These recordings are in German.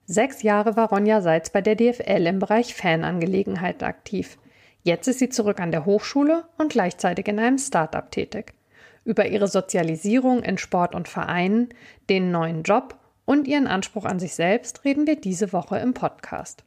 6 Jahre war Ronja Seitz bei der DFL im Bereich Fanangelegenheiten aktiv. Jetzt ist sie zurück an der Hochschule und gleichzeitig in einem Start-up tätig. Über ihre Sozialisierung in Sport und Vereinen, den neuen Job und ihren Anspruch an sich selbst reden wir diese Woche im Podcast.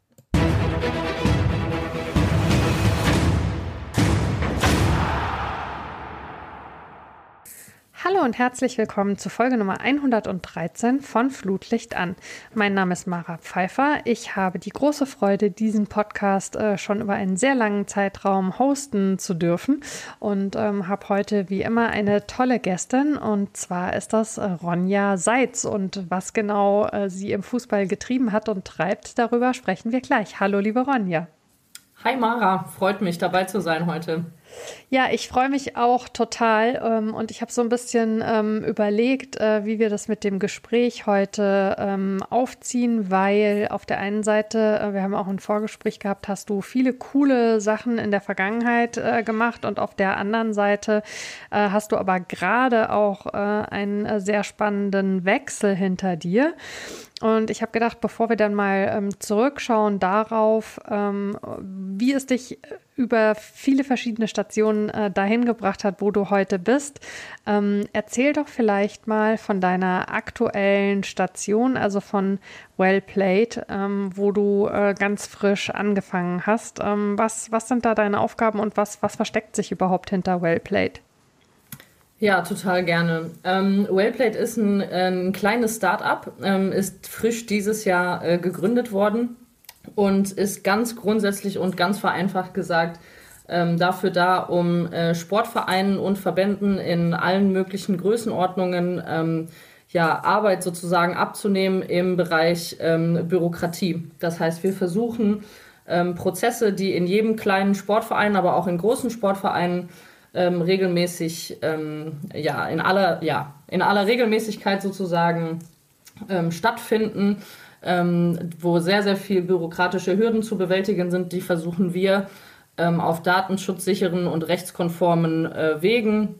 Hallo und herzlich willkommen zu Folge Nummer 113 von Flutlicht an. Mein Name ist Mara Pfeiffer. Ich habe die große Freude, diesen Podcast schon über einen sehr langen Zeitraum hosten zu dürfen und habe heute wie immer eine tolle Gästin, und zwar ist das Ronja Seitz, und was genau sie im Fußball getrieben hat und treibt, darüber sprechen wir gleich. Hallo liebe Ronja. Hi Mara, freut mich dabei zu sein heute. Ja, ich freue mich auch total, und ich habe so ein bisschen überlegt, wie wir das mit dem Gespräch heute aufziehen, weil auf der einen Seite, wir haben auch ein Vorgespräch gehabt, hast du viele coole Sachen in der Vergangenheit gemacht, und auf der anderen Seite hast du aber gerade auch einen sehr spannenden Wechsel hinter dir. Und ich habe gedacht, bevor wir dann mal zurückschauen darauf, wie es dich über viele verschiedene Stationen dahin gebracht hat, wo du heute bist, erzähl doch vielleicht mal von deiner aktuellen Station, also von Well Played, wo du ganz frisch angefangen hast. Was sind da deine Aufgaben und was versteckt sich überhaupt hinter Well Played? Ja, total gerne. Well Played ist ein kleines Start-up, ist frisch dieses Jahr gegründet worden und ist ganz grundsätzlich und ganz vereinfacht gesagt dafür da, um Sportvereinen und Verbänden in allen möglichen Größenordnungen Arbeit sozusagen abzunehmen im Bereich Bürokratie. Das heißt, wir versuchen Prozesse, die in jedem kleinen Sportverein, aber auch in großen Sportvereinen regelmäßig, in aller Regelmäßigkeit sozusagen stattfinden, wo sehr, sehr viel bürokratische Hürden zu bewältigen sind, die versuchen wir auf datenschutzsicheren und rechtskonformen Wegen,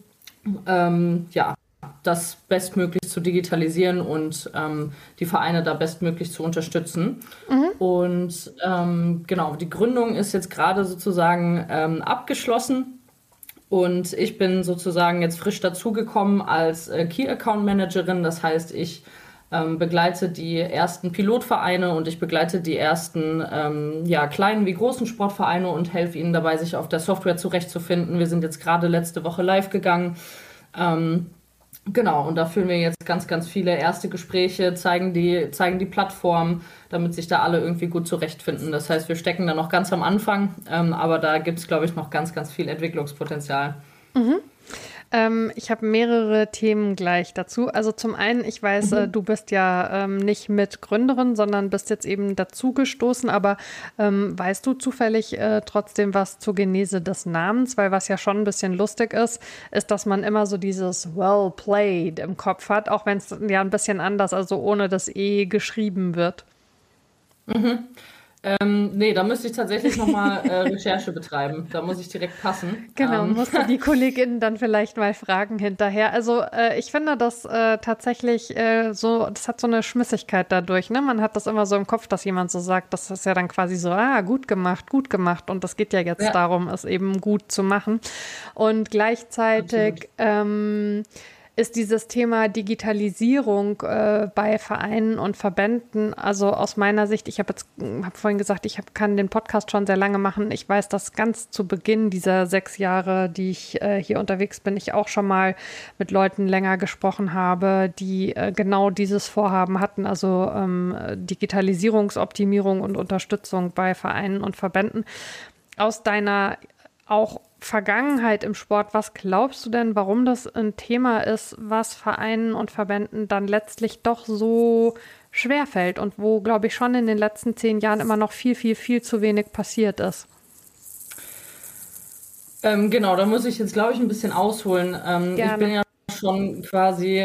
das bestmöglich zu digitalisieren und die Vereine da bestmöglich zu unterstützen. Und die Gründung ist jetzt gerade sozusagen abgeschlossen. Und ich bin sozusagen jetzt frisch dazugekommen als Key Account Managerin. Das heißt, ich begleite die ersten Pilotvereine und ich begleite die ersten kleinen wie großen Sportvereine und helfe ihnen dabei, sich auf der Software zurechtzufinden. Wir sind jetzt gerade letzte Woche live gegangen. Und da führen wir jetzt ganz, ganz viele erste Gespräche, zeigen die Plattform, damit sich da alle irgendwie gut zurechtfinden. Das heißt, wir stecken da noch ganz am Anfang, aber da gibt es, glaube ich, noch ganz, ganz viel Entwicklungspotenzial. Ich habe mehrere Themen gleich dazu. Also zum einen, ich weiß, du bist ja nicht Mitgründerin, sondern bist jetzt eben dazugestoßen, aber weißt du zufällig trotzdem was zur Genese des Namens? Weil was ja schon ein bisschen lustig ist, dass man immer so dieses Well Played im Kopf hat, auch wenn es ja ein bisschen anders, also ohne das E geschrieben wird. Da müsste ich tatsächlich nochmal Recherche betreiben. Da muss ich direkt passen. Genau, musst du die KollegInnen dann vielleicht mal fragen hinterher. Also ich finde das tatsächlich das hat so eine Schmissigkeit dadurch, ne? Man hat das immer so im Kopf, dass jemand so sagt, das ist ja dann quasi so, gut gemacht. Und das geht ja jetzt darum, es eben gut zu machen. Und gleichzeitig ist dieses Thema Digitalisierung bei Vereinen und Verbänden, also aus meiner Sicht, ich habe vorhin gesagt, kann den Podcast schon sehr lange machen. Ich weiß, dass ganz zu Beginn dieser 6 Jahre, die ich hier unterwegs bin, ich auch schon mal mit Leuten länger gesprochen habe, die genau dieses Vorhaben hatten, also Digitalisierungsoptimierung und Unterstützung bei Vereinen und Verbänden. Aus deiner auch Vergangenheit im Sport, was glaubst du denn, warum das ein Thema ist, was Vereinen und Verbänden dann letztlich doch so schwer fällt und wo, glaube ich, schon in den letzten 10 Jahren immer noch viel, viel, viel zu wenig passiert ist? Da muss ich jetzt, glaube ich, ein bisschen ausholen. Ich bin ja schon quasi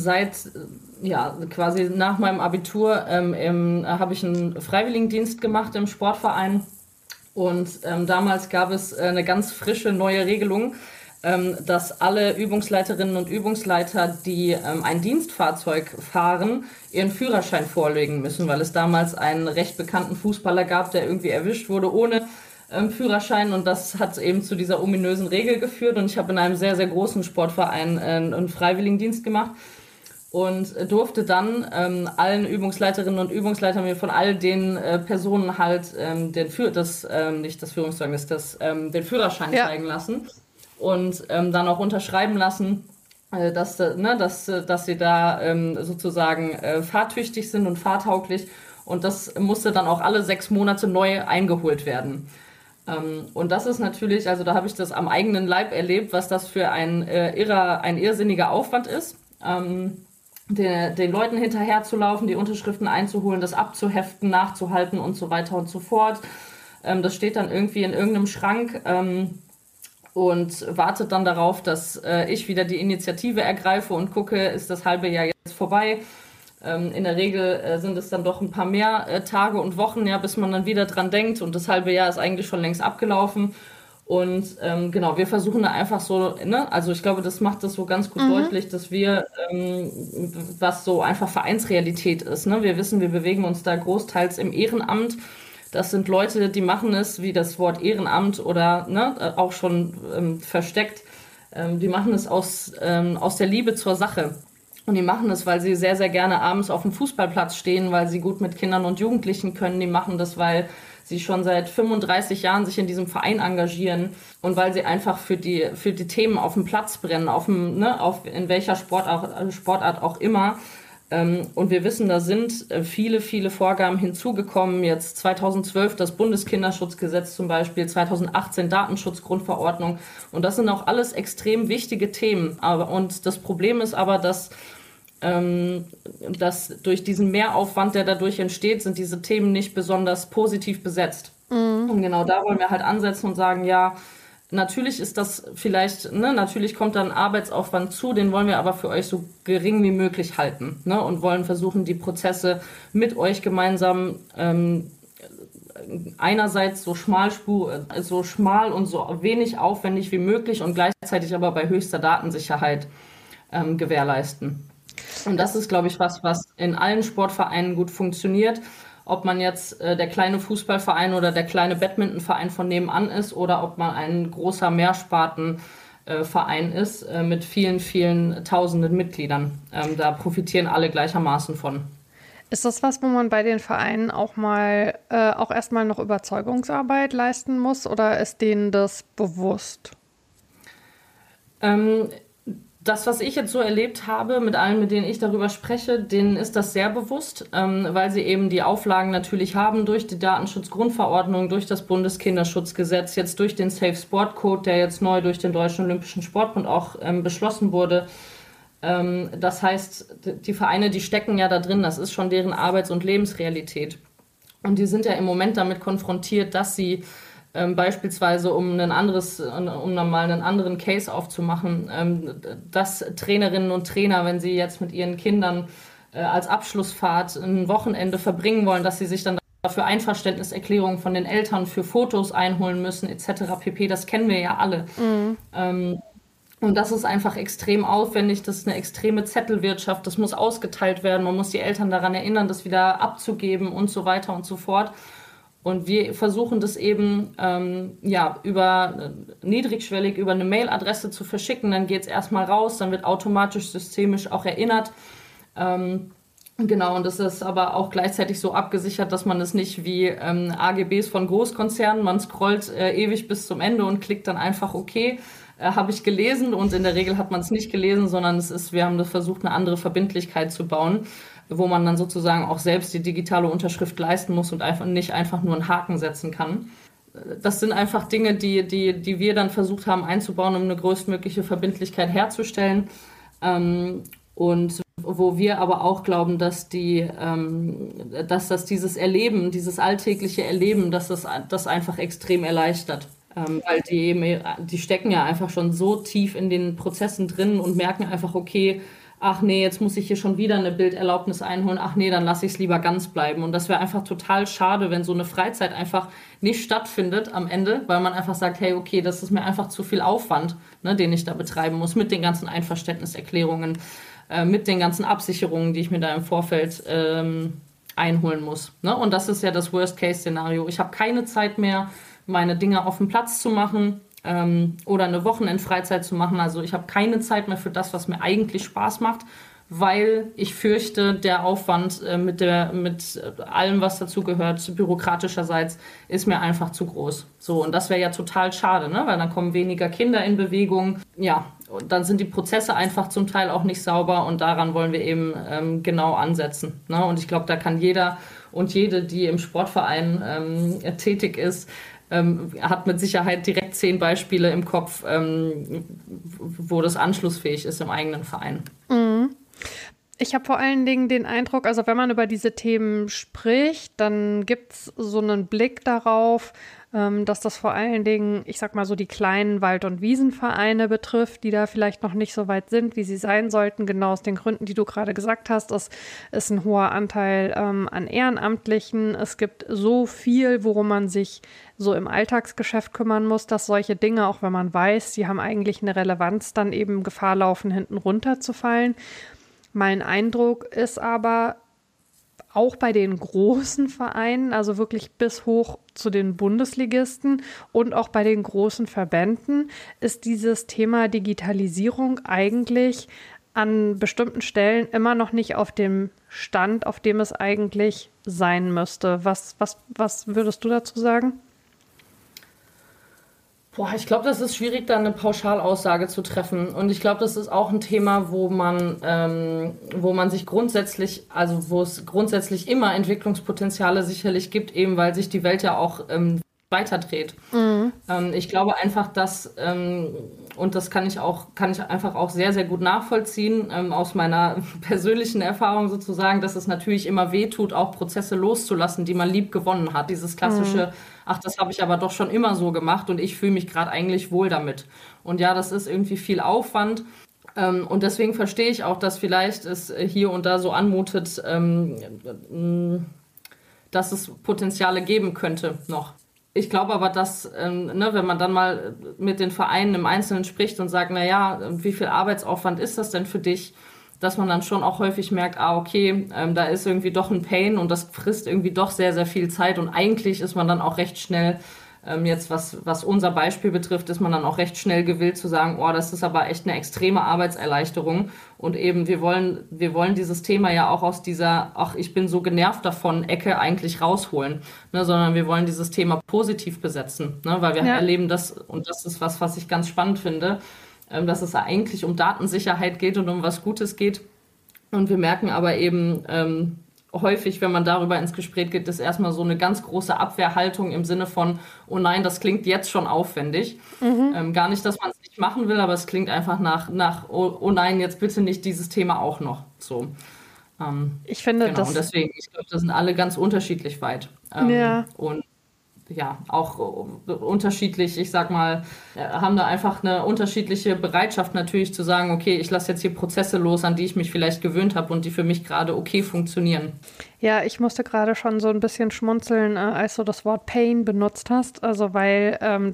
quasi nach meinem Abitur habe ich einen Freiwilligendienst gemacht im Sportverein. Und damals gab es eine ganz frische neue Regelung, dass alle Übungsleiterinnen und Übungsleiter, die ein Dienstfahrzeug fahren, ihren Führerschein vorlegen müssen, weil es damals einen recht bekannten Fußballer gab, der irgendwie erwischt wurde ohne Führerschein, und das hat eben zu dieser ominösen Regel geführt, und ich habe in einem sehr, sehr großen Sportverein einen Freiwilligendienst gemacht und durfte dann allen Übungsleiterinnen und Übungsleitern mir von all den Personen halt nicht das Führungszeugnis, den Führerschein zeigen lassen und dann auch unterschreiben lassen, dass sie da sozusagen fahrtüchtig sind und fahrtauglich, und das musste dann auch alle 6 Monate neu eingeholt werden. Und das ist natürlich, also da habe ich das am eigenen Leib erlebt, was das für ein irrsinniger Aufwand ist. Den Leuten hinterherzulaufen, die Unterschriften einzuholen, das abzuheften, nachzuhalten und so weiter und so fort. Das steht dann irgendwie in irgendeinem Schrank und wartet dann darauf, dass ich wieder die Initiative ergreife und gucke, ist das halbe Jahr jetzt vorbei. In der Regel sind es dann doch ein paar mehr Tage und Wochen, ja, bis man dann wieder dran denkt, und das halbe Jahr ist eigentlich schon längst abgelaufen. Und genau, wir versuchen da einfach so, ne, also ich glaube, das macht das so ganz gut deutlich, dass wir, was so einfach Vereinsrealität ist, ne, wir wissen, wir bewegen uns da großteils im Ehrenamt. Das sind Leute, die machen es, wie das Wort Ehrenamt oder ne, auch schon versteckt, die machen es aus der Liebe zur Sache. Und die machen das, weil sie sehr, sehr gerne abends auf dem Fußballplatz stehen, weil sie gut mit Kindern und Jugendlichen können. Die machen das, weil sie schon seit 35 Jahren sich in diesem Verein engagieren und weil sie einfach für die Themen auf dem Platz brennen, in welcher Sportart auch immer. Und wir wissen, da sind viele, viele Vorgaben hinzugekommen. Jetzt 2012 das Bundeskinderschutzgesetz zum Beispiel, 2018 Datenschutzgrundverordnung. Und das sind auch alles extrem wichtige Themen. Und das Problem ist aber, dass durch diesen Mehraufwand, der dadurch entsteht, sind diese Themen nicht besonders positiv besetzt. Und genau da wollen wir halt ansetzen und sagen, ja, natürlich ist das vielleicht, ne, natürlich kommt dann Arbeitsaufwand zu, den wollen wir aber für euch so gering wie möglich halten, ne, und wollen versuchen, die Prozesse mit euch gemeinsam einerseits so schmal und so wenig aufwendig wie möglich und gleichzeitig aber bei höchster Datensicherheit gewährleisten. Und das ist, glaube ich, was in allen Sportvereinen gut funktioniert. Ob man jetzt der kleine Fußballverein oder der kleine Badmintonverein von nebenan ist oder ob man ein großer Mehrspartenverein ist mit vielen, vielen tausenden Mitgliedern. Da profitieren alle gleichermaßen von. Ist das was, wo man bei den Vereinen auch erstmal noch Überzeugungsarbeit leisten muss, oder ist denen das bewusst? Das, was ich jetzt so erlebt habe, mit allen, mit denen ich darüber spreche, denen ist das sehr bewusst, weil sie eben die Auflagen natürlich haben durch die Datenschutzgrundverordnung, durch das Bundeskinderschutzgesetz, jetzt durch den Safe Sport Code, der jetzt neu durch den Deutschen Olympischen Sportbund auch beschlossen wurde. Das heißt, die Vereine, die stecken ja da drin, das ist schon deren Arbeits- und Lebensrealität. Und die sind ja im Moment damit konfrontiert, dass sie beispielsweise, um mal einen anderen Case aufzumachen, dass Trainerinnen und Trainer, wenn sie jetzt mit ihren Kindern als Abschlussfahrt ein Wochenende verbringen wollen, dass sie sich dann dafür Einverständniserklärungen von den Eltern für Fotos einholen müssen, etc. pp. Das kennen wir ja alle. Und das ist einfach extrem aufwendig, das ist eine extreme Zettelwirtschaft, das muss ausgeteilt werden, man muss die Eltern daran erinnern, das wieder abzugeben und so weiter und so fort. Und wir versuchen das eben niedrigschwellig über eine Mailadresse zu verschicken. Dann geht es erstmal raus, dann wird automatisch systemisch auch erinnert. Genau, und das ist aber auch gleichzeitig so abgesichert, dass man es nicht wie AGBs von Großkonzernen, man scrollt ewig bis zum Ende und klickt dann einfach okay, habe ich gelesen, und in der Regel hat man es nicht gelesen, sondern wir haben das versucht, eine andere Verbindlichkeit zu bauen, wo man dann sozusagen auch selbst die digitale Unterschrift leisten muss und nicht einfach nur einen Haken setzen kann. Das sind einfach Dinge, die wir dann versucht haben einzubauen, um eine größtmögliche Verbindlichkeit herzustellen. Und wo wir aber auch glauben, dass das dieses Erleben, dieses alltägliche Erleben, dass das einfach extrem erleichtert. Weil die stecken ja einfach schon so tief in den Prozessen drin und merken einfach, okay, ach nee, jetzt muss ich hier schon wieder eine Bilderlaubnis einholen, ach nee, dann lasse ich es lieber ganz bleiben. Und das wäre einfach total schade, wenn so eine Freizeit einfach nicht stattfindet am Ende, weil man einfach sagt, hey, okay, das ist mir einfach zu viel Aufwand, ne, den ich da betreiben muss, mit den ganzen Einverständniserklärungen, mit den ganzen Absicherungen, die ich mir da im Vorfeld einholen muss. Ne? Und das ist ja das Worst-Case-Szenario. Ich habe keine Zeit mehr, meine Dinge auf dem Platz zu machen, oder eine Wochenendfreizeit zu machen. Also ich habe keine Zeit mehr für das, was mir eigentlich Spaß macht, weil ich fürchte, der Aufwand mit allem, was dazu gehört, bürokratischerseits, ist mir einfach zu groß. So, und das wäre ja total schade, ne? Weil dann kommen weniger Kinder in Bewegung. Ja, und dann sind die Prozesse einfach zum Teil auch nicht sauber und daran wollen wir eben genau ansetzen. Ne? Und ich glaube, da kann jeder und jede, die im Sportverein tätig ist, hat mit Sicherheit direkt 10 Beispiele im Kopf, wo das anschlussfähig ist im eigenen Verein. Mhm. Ich habe vor allen Dingen den Eindruck, also wenn man über diese Themen spricht, dann gibt es so einen Blick darauf, dass das vor allen Dingen, ich sag mal so die kleinen Wald- und Wiesenvereine betrifft, die da vielleicht noch nicht so weit sind, wie sie sein sollten. Genau aus den Gründen, die du gerade gesagt hast. Es ist ein hoher Anteil an Ehrenamtlichen. Es gibt so viel, worum man sich so im Alltagsgeschäft kümmern muss, dass solche Dinge, auch wenn man weiß, sie haben eigentlich eine Relevanz, dann eben Gefahr laufen, hinten runterzufallen. Mein Eindruck ist aber, auch bei den großen Vereinen, also wirklich bis hoch zu den Bundesligisten und auch bei den großen Verbänden, ist dieses Thema Digitalisierung eigentlich an bestimmten Stellen immer noch nicht auf dem Stand, auf dem es eigentlich sein müsste. Was würdest du dazu sagen? Boah, ich glaube, das ist schwierig, da eine Pauschalaussage zu treffen. Und ich glaube, das ist auch ein Thema, wo man sich grundsätzlich, also wo es grundsätzlich immer Entwicklungspotenziale sicherlich gibt, eben weil sich die Welt ja auch weiterdreht. Mhm. Ich glaube einfach, dass, und das kann ich einfach auch sehr, sehr gut nachvollziehen, aus meiner persönlichen Erfahrung sozusagen, dass es natürlich immer weh tut, auch Prozesse loszulassen, die man lieb gewonnen hat. Dieses klassische, ach, das habe ich aber doch schon immer so gemacht und ich fühle mich gerade eigentlich wohl damit. Und ja, das ist irgendwie viel Aufwand. Und deswegen verstehe ich auch, dass vielleicht es hier und da so anmutet, dass es Potenziale geben könnte noch. Ich glaube aber, dass, wenn man dann mal mit den Vereinen im Einzelnen spricht und sagt, na ja, wie viel Arbeitsaufwand ist das denn für dich, dass man dann schon auch häufig merkt, okay, da ist irgendwie doch ein Pain und das frisst irgendwie doch sehr, sehr viel Zeit und eigentlich ist man dann auch recht schnell, jetzt was unser Beispiel betrifft, ist man dann auch recht schnell gewillt zu sagen, das ist aber echt eine extreme Arbeitserleichterung und eben wir wollen dieses Thema ja auch aus dieser, ach, ich bin so genervt davon, Ecke eigentlich rausholen, ne, sondern wir wollen dieses Thema positiv besetzen, ne, weil wir erleben das, und das ist was ich ganz spannend finde, dass es eigentlich um Datensicherheit geht und um was Gutes geht und wir merken aber eben, häufig, wenn man darüber ins Gespräch geht, ist erstmal so eine ganz große Abwehrhaltung im Sinne von, oh nein, das klingt jetzt schon aufwendig. Gar nicht, dass man es nicht machen will, aber es klingt einfach nach oh nein, jetzt bitte nicht dieses Thema auch noch. So. Ich finde genau, und deswegen, ich glaube, da sind alle ganz unterschiedlich weit. Und ja, auch unterschiedlich, ich sag mal, haben da einfach eine unterschiedliche Bereitschaft natürlich zu sagen, okay, ich lasse jetzt hier Prozesse los, an die ich mich vielleicht gewöhnt habe und die für mich gerade okay funktionieren. Ja, ich musste gerade schon so ein bisschen schmunzeln, als du das Wort Pain benutzt hast. Also weil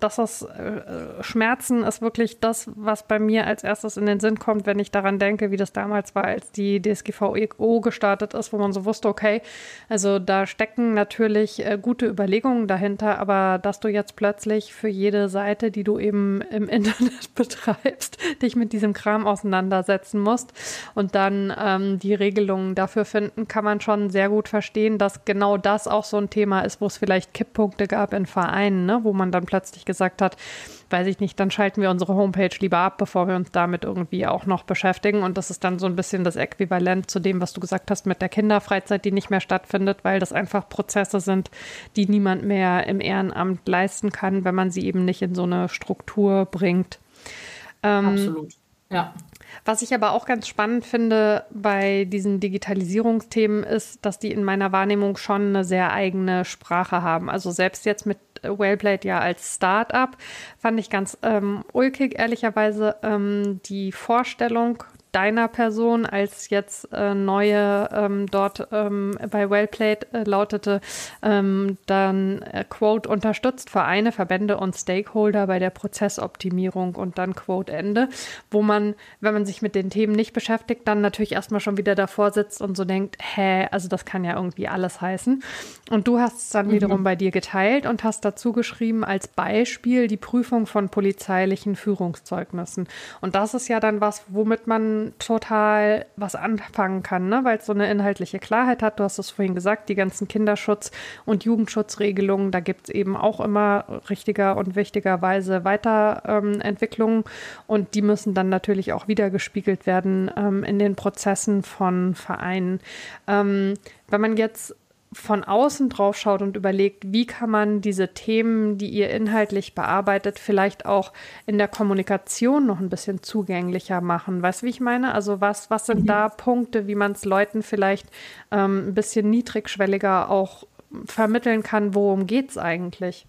Schmerzen ist wirklich das, was bei mir als erstes in den Sinn kommt, wenn ich daran denke, wie das damals war, als die DSGVO gestartet ist, wo man so wusste, okay, also da stecken natürlich gute Überlegungen dahinter, aber dass du jetzt plötzlich für jede Seite, die du eben im Internet betreibst, dich mit diesem Kram auseinandersetzen musst und dann die Regelungen dafür finden, kann man schon sehr gut verstehen, dass genau das auch so ein Thema ist, wo es vielleicht Kipppunkte gab in Vereinen, ne? Wo man dann plötzlich gesagt hat, weiß ich nicht, dann schalten wir unsere Homepage lieber ab, bevor wir uns damit irgendwie auch noch beschäftigen. Und das ist dann so ein bisschen das Äquivalent zu dem, was du gesagt hast mit der Kinderfreizeit, die nicht mehr stattfindet, weil das einfach Prozesse sind, die niemand mehr im Ehrenamt leisten kann, wenn man sie eben nicht in so eine Struktur bringt. Absolut, ja. Was ich aber auch ganz spannend finde bei diesen Digitalisierungsthemen ist, dass die in meiner Wahrnehmung schon eine sehr eigene Sprache haben. Also selbst jetzt mit Wellblade ja als Start-up fand ich ganz ulkig, ehrlicherweise, die Vorstellung, deiner Person als jetzt neue dort bei Wellplayed lautete dann Quote unterstützt Vereine, Verbände und Stakeholder bei der Prozessoptimierung und dann Quote Ende, wo man, wenn man sich mit den Themen nicht beschäftigt, dann natürlich erstmal schon wieder davor sitzt und so denkt, also das kann ja irgendwie alles heißen. Und du hast es dann wiederum bei dir geteilt und hast dazu geschrieben als Beispiel die Prüfung von polizeilichen Führungszeugnissen. Und das ist ja dann was, womit man total was anfangen kann, ne? Weil es so eine inhaltliche Klarheit hat. Du hast es vorhin gesagt, die ganzen Kinderschutz- und Jugendschutzregelungen, da gibt es eben auch immer richtiger und wichtigerweise Weiterentwicklungen und die müssen dann natürlich auch wieder gespiegelt werden in den Prozessen von Vereinen. Wenn man jetzt von außen drauf schaut und überlegt, wie kann man diese Themen, die ihr inhaltlich bearbeitet, vielleicht auch in der Kommunikation noch ein bisschen zugänglicher machen. Weißt du, wie ich meine? Also was sind da Punkte, wie man es Leuten vielleicht ein bisschen niedrigschwelliger auch vermitteln kann, worum geht es eigentlich?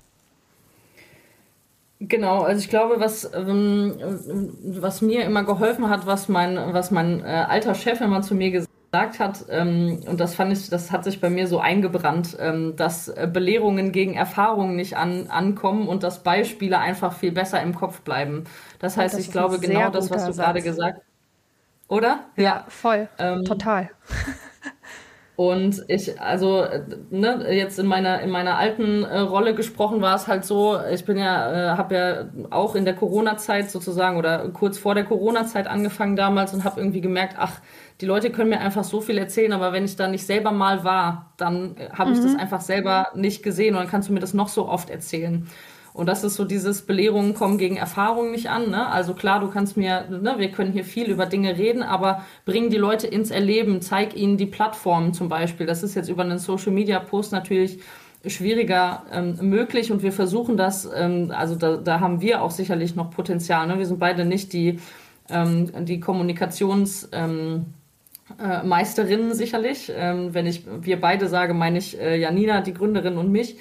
Genau, also ich glaube, was mir immer geholfen hat, was mein alter Chef immer zu mir gesagt hat, und das fand ich, das hat sich bei mir so eingebrannt, dass Belehrungen gegen Erfahrungen nicht ankommen und dass Beispiele einfach viel besser im Kopf bleiben. Das heißt, Das ich ist glaube ein genau sehr das, was guter du gerade Satz. gesagt hast, oder? Ja, voll. Total. Und ich, also, ne, jetzt in meiner alten Rolle gesprochen war es halt so, ich bin ja, habe ja auch in der Corona-Zeit sozusagen oder kurz vor der Corona-Zeit angefangen damals und habe irgendwie gemerkt, ach, die Leute können mir einfach so viel erzählen, aber wenn ich da nicht selber mal war, dann habe ich das einfach selber nicht gesehen und dann kannst du mir das noch so oft erzählen. Und das ist so dieses Belehrungen kommen gegen Erfahrungen nicht an. Ne? Also klar, du kannst mir, ne, wir können hier viel über Dinge reden, aber bring die Leute ins Erleben, zeig ihnen die Plattformen zum Beispiel. Das ist jetzt über einen Social-Media-Post natürlich schwieriger möglich und wir versuchen das, also da haben wir auch sicherlich noch Potenzial. Ne? Wir sind beide nicht die Kommunikations... Meisterinnen sicherlich. Wenn ich wir beide sage, meine ich Janina, die Gründerin und mich.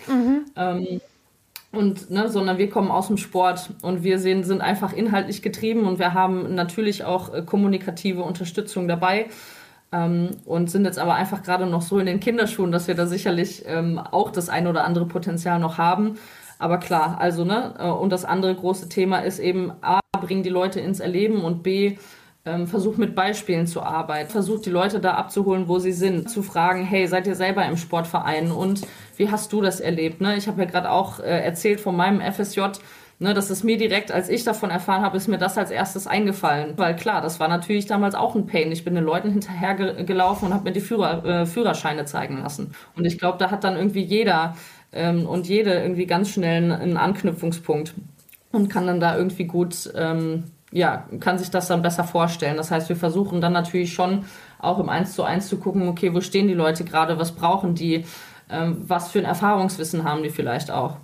Sondern wir kommen aus dem Sport und wir sind einfach inhaltlich getrieben und wir haben natürlich auch kommunikative Unterstützung dabei und sind jetzt aber einfach gerade noch so in den Kinderschuhen, dass wir da sicherlich auch das ein oder andere Potenzial noch haben. Aber klar, also und das andere große Thema ist eben A, bringen die Leute ins Erleben und B, versucht mit Beispielen zu arbeiten, versucht die Leute da abzuholen, wo sie sind, zu fragen, hey, seid ihr selber im Sportverein und wie hast du das erlebt? Ne? Ich habe ja gerade auch erzählt von meinem FSJ, ne, dass es mir direkt, als ich davon erfahren habe, ist mir das als erstes eingefallen. Weil klar, das war natürlich damals auch ein Pain. Ich bin den Leuten hinterhergelaufen und habe mir die Führerscheine zeigen lassen. Und ich glaube, da hat dann irgendwie jeder und jede irgendwie ganz schnell einen Anknüpfungspunkt und kann dann da irgendwie gut... kann sich das dann besser vorstellen. Das heißt, wir versuchen dann natürlich schon auch im 1:1 zu gucken, okay, wo stehen die Leute gerade, was brauchen die, was für ein Erfahrungswissen haben die vielleicht auch.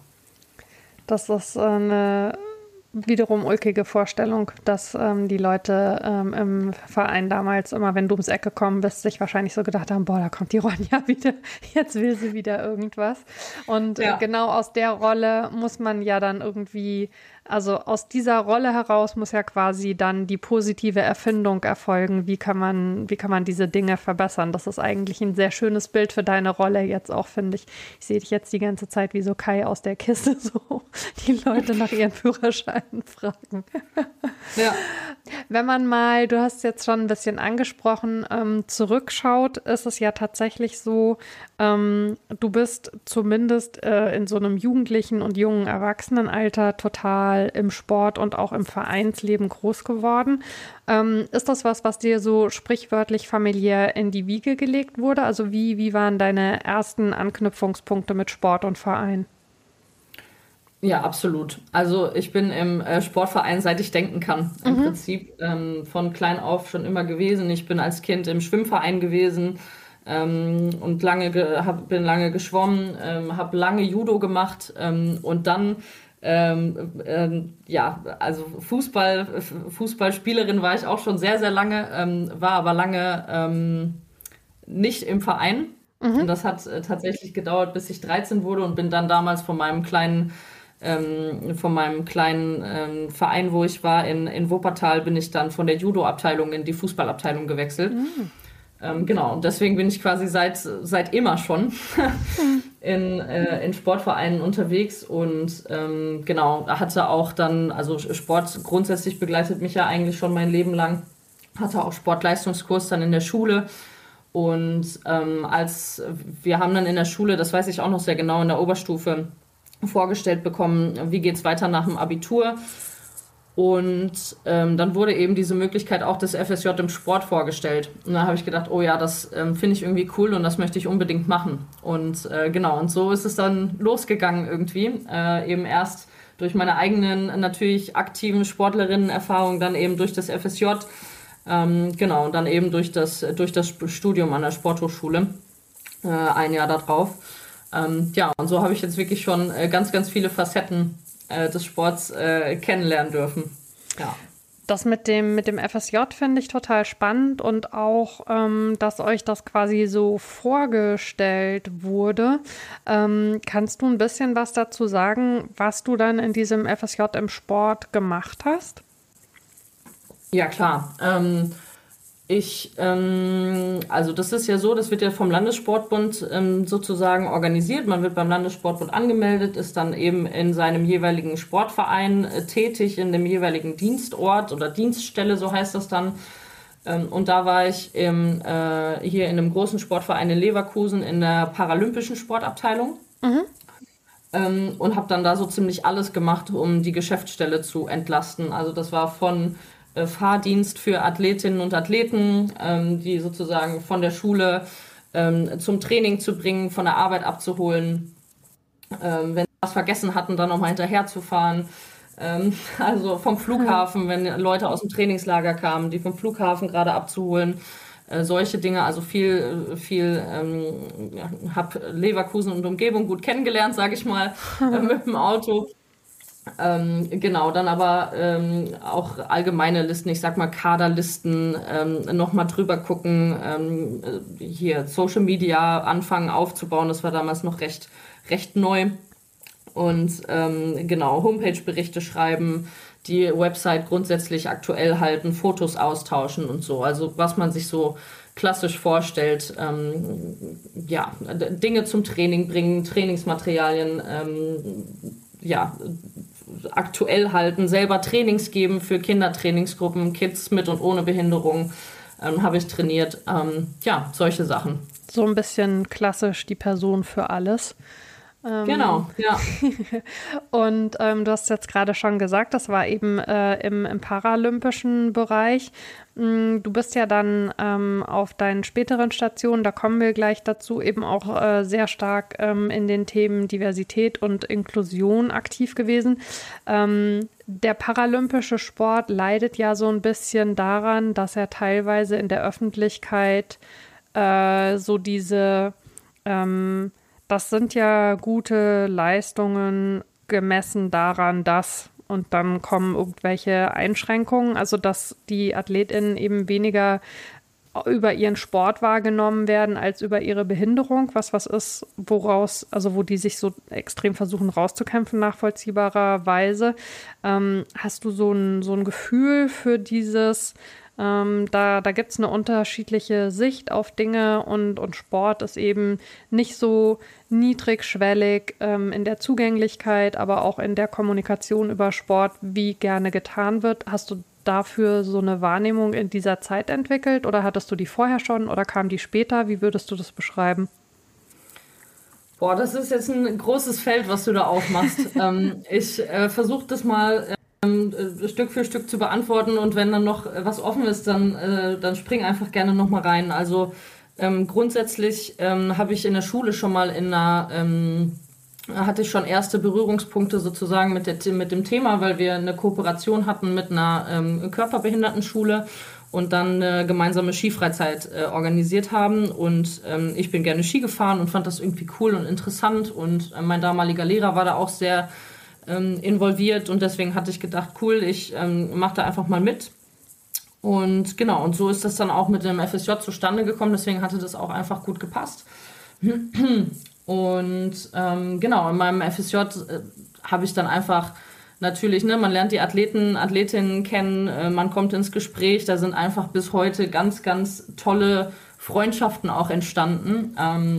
Das ist eine wiederum ulkige Vorstellung, dass die Leute im Verein damals immer, wenn du ums Eck gekommen bist, sich wahrscheinlich so gedacht haben, boah, da kommt die Ronja wieder, jetzt will sie wieder irgendwas. Und genau aus der Rolle muss man ja dann irgendwie, also aus dieser Rolle heraus muss ja quasi dann die positive Erfindung erfolgen. Wie kann man diese Dinge verbessern? Das ist eigentlich ein sehr schönes Bild für deine Rolle jetzt auch, finde ich. Ich sehe dich jetzt die ganze Zeit wie so Kai aus der Kiste, so die Leute nach ihren Führerscheinen fragen. Ja. Wenn man mal, du hast jetzt schon ein bisschen angesprochen, zurückschaut, ist es ja tatsächlich so, du bist zumindest in so einem jugendlichen und jungen Erwachsenenalter total im Sport und auch im Vereinsleben groß geworden. Ist das was dir so sprichwörtlich familiär in die Wiege gelegt wurde? Also wie waren deine ersten Anknüpfungspunkte mit Sport und Verein? Ja, absolut. Also ich bin im Sportverein, seit ich denken kann, im Prinzip von klein auf schon immer gewesen. Ich bin als Kind im Schwimmverein gewesen und bin lange geschwommen, habe lange Judo gemacht und dann also Fußballspielerin war ich auch schon sehr, sehr lange, war aber lange nicht im Verein. Und das hat tatsächlich gedauert, bis ich 13 wurde und bin dann damals von meinem kleinen von meinem kleinen Verein, wo ich war in Wuppertal, bin ich dann von der Judo-Abteilung in die Fußballabteilung gewechselt. Genau, und deswegen bin ich quasi seit immer schon in Sportvereinen unterwegs und genau, hatte auch dann, also Sport grundsätzlich begleitet mich ja eigentlich schon mein Leben lang, hatte auch Sportleistungskurs dann in der Schule und als wir haben dann in der Schule, das weiß ich auch noch sehr genau, in der Oberstufe vorgestellt bekommen, wie geht's weiter nach dem Abitur. Und dann wurde eben diese Möglichkeit auch des FSJ im Sport vorgestellt. Und da habe ich gedacht, oh ja, das finde ich irgendwie cool und das möchte ich unbedingt machen. Und genau, und so ist es dann losgegangen irgendwie. Eben erst durch meine eigenen natürlich aktiven Sportlerinnen-Erfahrungen, dann eben durch das FSJ. Genau, und dann eben durch das Studium an der Sporthochschule. Ein Jahr darauf. Ja, und so habe ich jetzt wirklich schon ganz, ganz viele Facetten des Sports kennenlernen dürfen. Ja. Das mit dem FSJ finde ich total spannend und auch, dass euch das quasi so vorgestellt wurde. Kannst du ein bisschen was dazu sagen, was du dann in diesem FSJ im Sport gemacht hast? Ja, klar. Also das ist ja so, das wird ja vom Landessportbund sozusagen organisiert. Man wird beim Landessportbund angemeldet, ist dann eben in seinem jeweiligen Sportverein tätig, in dem jeweiligen Dienstort oder Dienststelle, so heißt das dann. Und da war ich hier in einem großen Sportverein in Leverkusen in der paralympischen Sportabteilung. Und habe dann da so ziemlich alles gemacht, um die Geschäftsstelle zu entlasten. Also das war von Fahrdienst für Athletinnen und Athleten, die sozusagen von der Schule zum Training zu bringen, von der Arbeit abzuholen, wenn sie was vergessen hatten, dann nochmal hinterher zu fahren. Also vom Flughafen, wenn Leute aus dem Trainingslager kamen, die vom Flughafen gerade abzuholen. Solche Dinge, also viel habe Leverkusen und Umgebung gut kennengelernt, sage ich mal, mit dem Auto. Genau, dann aber auch allgemeine Listen, ich sag mal Kaderlisten, nochmal drüber gucken, hier Social Media anfangen aufzubauen, das war damals noch recht neu und genau, Homepage-Berichte schreiben, die Website grundsätzlich aktuell halten, Fotos austauschen und so, also was man sich so klassisch vorstellt, ja, Dinge zum Training bringen, Trainingsmaterialien, ja, aktuell halten, selber Trainings geben für Kindertrainingsgruppen, Kids mit und ohne Behinderung, habe ich trainiert. Ja, solche Sachen. So ein bisschen klassisch die Person für alles. Genau, ja. Und du hast jetzt gerade schon gesagt, das war eben im paralympischen Bereich. Du bist ja dann auf deinen späteren Stationen, da kommen wir gleich dazu, eben auch sehr stark in den Themen Diversität und Inklusion aktiv gewesen. Der paralympische Sport leidet ja so ein bisschen daran, dass er teilweise in der Öffentlichkeit so diese das sind ja gute Leistungen gemessen daran, dass und dann kommen irgendwelche Einschränkungen, also dass die AthletInnen eben weniger über ihren Sport wahrgenommen werden als über ihre Behinderung, was ist, wo die sich so extrem versuchen rauszukämpfen, nachvollziehbarerweise. Hast du so ein Gefühl für dieses da gibt es eine unterschiedliche Sicht auf Dinge und Sport ist eben nicht so niedrigschwellig in der Zugänglichkeit, aber auch in der Kommunikation über Sport, wie gerne getan wird. Hast du dafür so eine Wahrnehmung in dieser Zeit entwickelt oder hattest du die vorher schon oder kam die später? Wie würdest du das beschreiben? Boah, das ist jetzt ein großes Feld, was du da aufmachst. Ich versuche das mal Stück für Stück zu beantworten und wenn dann noch was offen ist, dann spring einfach gerne noch mal rein. Also grundsätzlich habe ich in der Schule schon mal hatte ich schon erste Berührungspunkte sozusagen mit dem Thema, weil wir eine Kooperation hatten mit einer Körperbehindertenschule und dann eine gemeinsame Skifreizeit organisiert haben und ich bin gerne Ski gefahren und fand das irgendwie cool und interessant und mein damaliger Lehrer war da auch sehr involviert und deswegen hatte ich gedacht, cool, ich mache da einfach mal mit. Und genau, und so ist das dann auch mit dem FSJ zustande gekommen, deswegen hatte das auch einfach gut gepasst. Und genau, in meinem FSJ habe ich dann einfach natürlich, ne, man lernt die Athletinnen kennen, man kommt ins Gespräch, da sind einfach bis heute ganz, ganz tolle Freundschaften auch entstanden,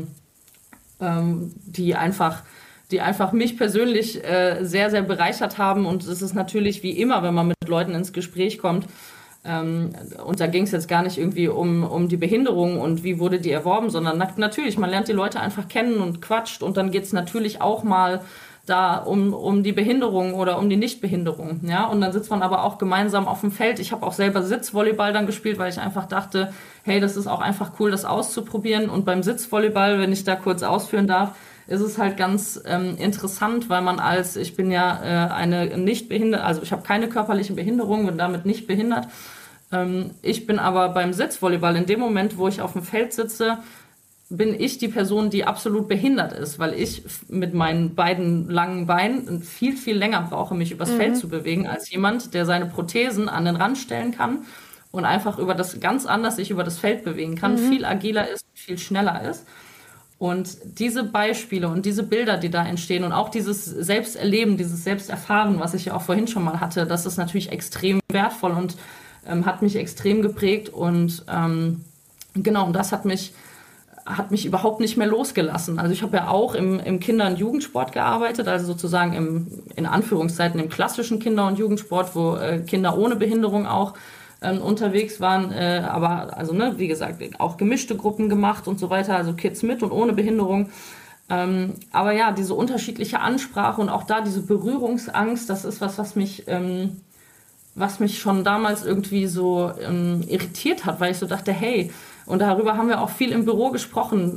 die einfach mich persönlich sehr, sehr bereichert haben. Und es ist natürlich wie immer, wenn man mit Leuten ins Gespräch kommt, und da ging es jetzt gar nicht irgendwie um die Behinderung und wie wurde die erworben, sondern natürlich, man lernt die Leute einfach kennen und quatscht, und dann geht es natürlich auch mal da um die Behinderung oder um die Nichtbehinderung. Ja? Und dann sitzt man aber auch gemeinsam auf dem Feld. Ich habe auch selber Sitzvolleyball dann gespielt, weil ich einfach dachte, hey, das ist auch einfach cool, das auszuprobieren. Und beim Sitzvolleyball, wenn ich da kurz ausführen darf, ist es halt ganz interessant, weil ich bin ja eine Nichtbehinderte, also ich habe keine körperliche Behinderung, bin damit nicht behindert. Ich bin aber beim Sitzvolleyball in dem Moment, wo ich auf dem Feld sitze, bin ich die Person, die absolut behindert ist, weil ich mit meinen beiden langen Beinen viel, viel länger brauche, mich übers Feld zu bewegen, als jemand, der seine Prothesen an den Rand stellen kann und einfach ganz anders sich über das Feld bewegen kann, viel agiler ist, viel schneller ist. Und diese Beispiele und diese Bilder, die da entstehen und auch dieses Selbsterleben, dieses Selbsterfahren, was ich ja auch vorhin schon mal hatte, das ist natürlich extrem wertvoll und hat mich extrem geprägt. Und genau, und das hat mich überhaupt nicht mehr losgelassen. Also ich habe ja auch im Kinder- und Jugendsport gearbeitet, also sozusagen in Anführungszeiten im klassischen Kinder- und Jugendsport, wo Kinder ohne Behinderung auch unterwegs waren, aber also ne, wie gesagt, auch gemischte Gruppen gemacht und so weiter, also Kids mit und ohne Behinderung. Aber ja, diese unterschiedliche Ansprache und auch da diese Berührungsangst, das ist was mich schon damals irgendwie so irritiert hat, weil ich so dachte, hey, und darüber haben wir auch viel im Büro gesprochen,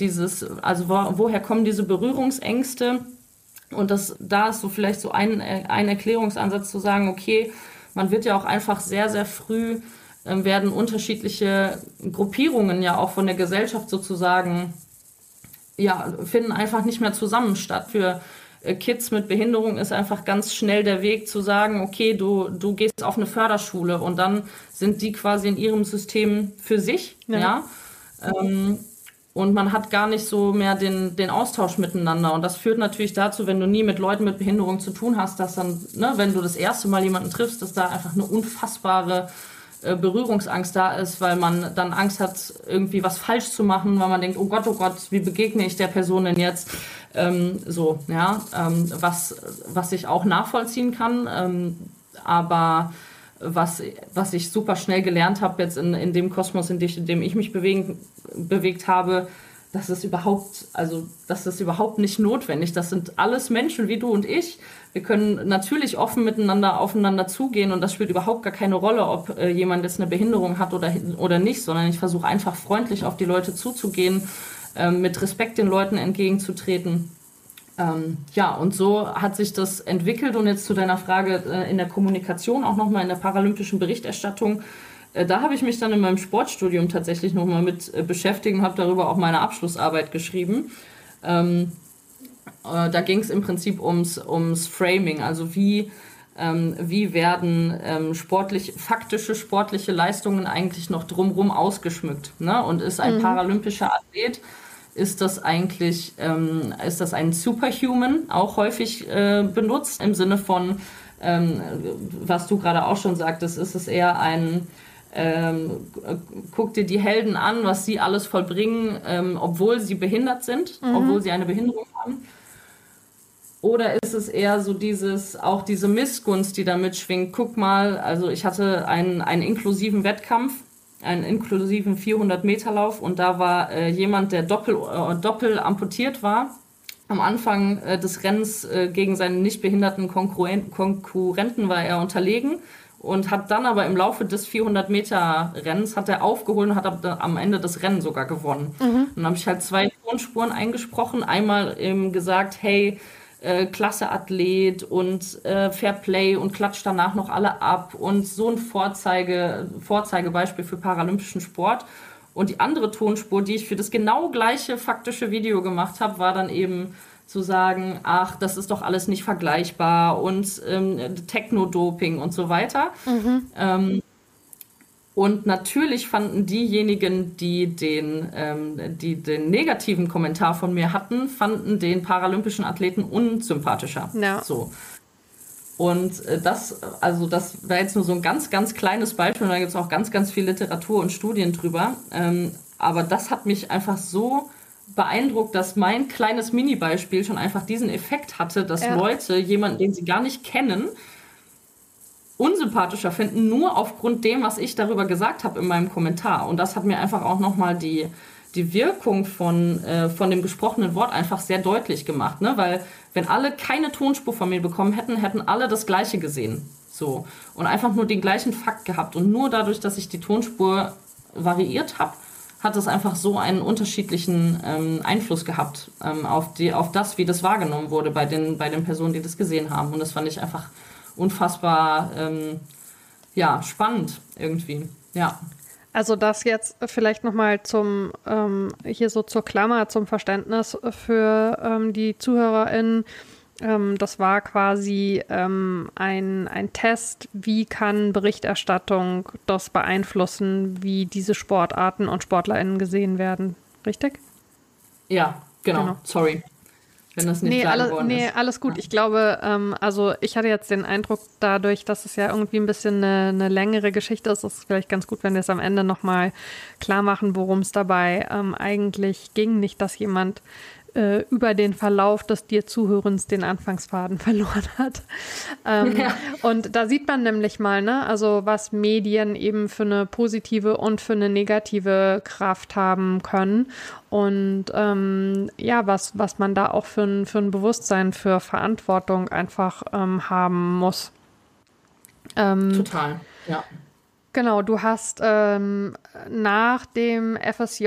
woher kommen diese Berührungsängste? Und da ist so vielleicht so ein Erklärungsansatz zu sagen, okay, man wird ja auch einfach sehr, sehr früh, werden unterschiedliche Gruppierungen ja auch von der Gesellschaft sozusagen, ja, finden einfach nicht mehr zusammen statt. Für Kids mit Behinderung ist einfach ganz schnell der Weg zu sagen, okay, du gehst auf eine Förderschule und dann sind die quasi in ihrem System für sich, ja. Und man hat gar nicht so mehr den Austausch miteinander. Und das führt natürlich dazu, wenn du nie mit Leuten mit Behinderung zu tun hast, dass dann, ne, wenn du das erste Mal jemanden triffst, dass da einfach eine unfassbare Berührungsangst da ist, weil man dann Angst hat, irgendwie was falsch zu machen, weil man denkt, oh Gott, wie begegne ich der Person denn jetzt? Was ich auch nachvollziehen kann, aber was ich super schnell gelernt habe jetzt in dem Kosmos, in dem ich mich bewegt habe, das ist überhaupt nicht notwendig. Das sind alles Menschen wie du und ich. Wir können natürlich offen miteinander aufeinander zugehen und das spielt überhaupt gar keine Rolle, ob jemand jetzt eine Behinderung hat oder nicht, sondern ich versuche einfach freundlich auf die Leute zuzugehen, mit Respekt den Leuten entgegenzutreten. Und so hat sich das entwickelt. Und jetzt zu deiner Frage in der Kommunikation, auch nochmal in der paralympischen Berichterstattung. Da habe ich mich dann in meinem Sportstudium tatsächlich nochmal mit beschäftigt und habe darüber auch meine Abschlussarbeit geschrieben. Da ging es im Prinzip ums Framing, also wie werden faktische sportliche Leistungen eigentlich noch drumherum ausgeschmückt, ne? Und ist ein paralympischer Athlet, ist das ein Superhuman, auch häufig benutzt, im Sinne von, was du gerade auch schon sagtest, ist es eher ein, guck dir die Helden an, was sie alles vollbringen, obwohl sie behindert sind, obwohl sie eine Behinderung haben. Oder ist es eher so diese Missgunst, die da mitschwingt? Guck mal, also ich hatte einen inklusiven Wettkampf, einen inklusiven 400-Meter-Lauf und da war jemand, der doppel amputiert war. Am Anfang des Rennens gegen seinen nicht behinderten Konkurrenten war er unterlegen und hat dann aber im Laufe des 400-Meter-Rennens hat er aufgeholt und hat am Ende das Rennen sogar gewonnen. Und dann habe ich halt 2 Tonspuren eingesprochen. Einmal gesagt, hey, klasse Athlet und Fair Play und klatscht danach noch alle ab und so ein Vorzeigebeispiel für paralympischen Sport. Und die andere Tonspur, die ich für das genau gleiche faktische Video gemacht habe, war dann eben zu sagen, ach, das ist doch alles nicht vergleichbar und Techno-Doping und so weiter. Und natürlich fanden diejenigen, die den negativen Kommentar von mir hatten, fanden den paralympischen Athleten unsympathischer. Ja. So. Und das wäre jetzt nur so ein ganz, ganz kleines Beispiel. Und da gibt es auch ganz, ganz viel Literatur und Studien drüber. Aber das hat mich einfach so beeindruckt, dass mein kleines Mini-Beispiel schon einfach diesen Effekt hatte, dass Leute jemanden, den sie gar nicht kennen, unsympathischer finden, nur aufgrund dem, was ich darüber gesagt habe in meinem Kommentar. Und das hat mir einfach auch nochmal die Wirkung von dem gesprochenen Wort einfach sehr deutlich gemacht. Ne? Weil wenn alle keine Tonspur von mir bekommen hätten, hätten alle das Gleiche gesehen. So. Und einfach nur den gleichen Fakt gehabt. Und nur dadurch, dass ich die Tonspur variiert habe, hat es einfach so einen unterschiedlichen Einfluss gehabt auf das, wie das wahrgenommen wurde bei den Personen, die das gesehen haben. Und das fand ich einfach unfassbar spannend irgendwie. Ja. Also das jetzt vielleicht nochmal hier so zur Klammer, zum Verständnis für die ZuhörerInnen. Das war quasi ein Test, wie kann Berichterstattung das beeinflussen, wie diese Sportarten und SportlerInnen gesehen werden. Richtig? Ja, genau. Sorry, wenn das nicht klar geworden ist. Nee, alles gut. Ich glaube, also ich hatte jetzt den Eindruck, dadurch, dass es ja irgendwie ein bisschen eine längere Geschichte ist, ist es vielleicht ganz gut, wenn wir es am Ende nochmal klar machen, worum es dabei eigentlich ging. Nicht, dass jemand über den Verlauf des dir Zuhörens den Anfangsfaden verloren hat. Und da sieht man nämlich mal, ne, also was Medien eben für eine positive und für eine negative Kraft haben können und was man da auch für ein Bewusstsein für Verantwortung einfach haben muss. Total, ja. Genau, du hast nach dem FSJ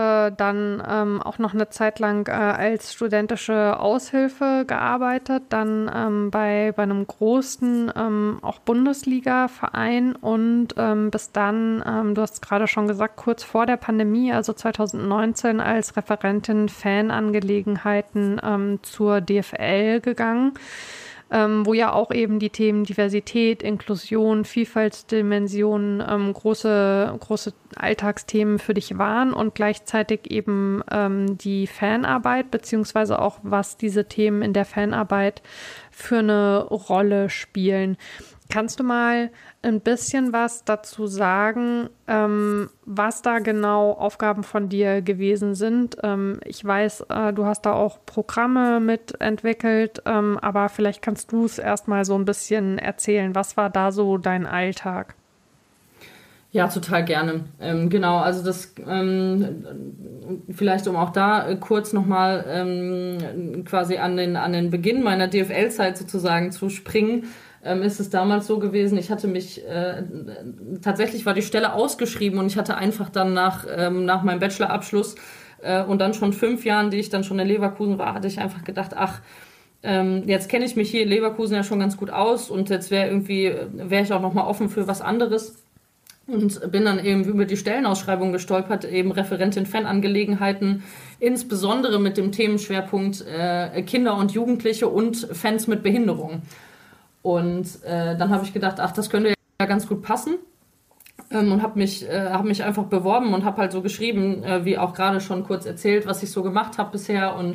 dann auch noch eine Zeit lang als studentische Aushilfe gearbeitet, dann bei einem großen auch Bundesliga-Verein und bis dann, du hast es gerade schon gesagt, kurz vor der Pandemie, also 2019 als Referentin Fanangelegenheiten zur DFL gegangen. Wo ja auch eben die Themen Diversität, Inklusion, Vielfaltsdimensionen große Alltagsthemen für dich waren und gleichzeitig eben die Fanarbeit, beziehungsweise auch, was diese Themen in der Fanarbeit für eine Rolle spielen. Kannst du mal ein bisschen was dazu sagen, was da genau Aufgaben von dir gewesen sind? Ich weiß, du hast da auch Programme mitentwickelt, aber vielleicht kannst du es erstmal so ein bisschen erzählen. Was war da so dein Alltag? Ja, total gerne. Genau, also das vielleicht um auch da kurz nochmal quasi an den Beginn meiner DFL-Zeit sozusagen zu springen, ist es damals so gewesen, ich hatte mich, tatsächlich war die Stelle ausgeschrieben und ich hatte einfach dann nach meinem Bachelorabschluss und dann schon 5 Jahren, die ich dann schon in Leverkusen war, hatte ich einfach gedacht, jetzt kenne ich mich hier in Leverkusen ja schon ganz gut aus und jetzt wäre ich auch nochmal offen für was anderes. Und bin dann eben über die Stellenausschreibung gestolpert, eben Referentin Fanangelegenheiten, insbesondere mit dem Themenschwerpunkt Kinder und Jugendliche und Fans mit Behinderung. Und dann habe ich gedacht, das könnte ja ganz gut passen und habe mich einfach beworben und habe halt so geschrieben, wie auch gerade schon kurz erzählt, was ich so gemacht habe bisher und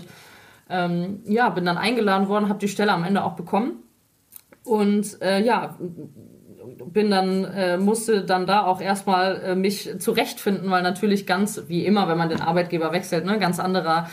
bin dann eingeladen worden, habe die Stelle am Ende auch bekommen und musste dann da auch erstmal mich zurechtfinden, weil natürlich ganz, wie immer, wenn man den Arbeitgeber wechselt, ne, ganz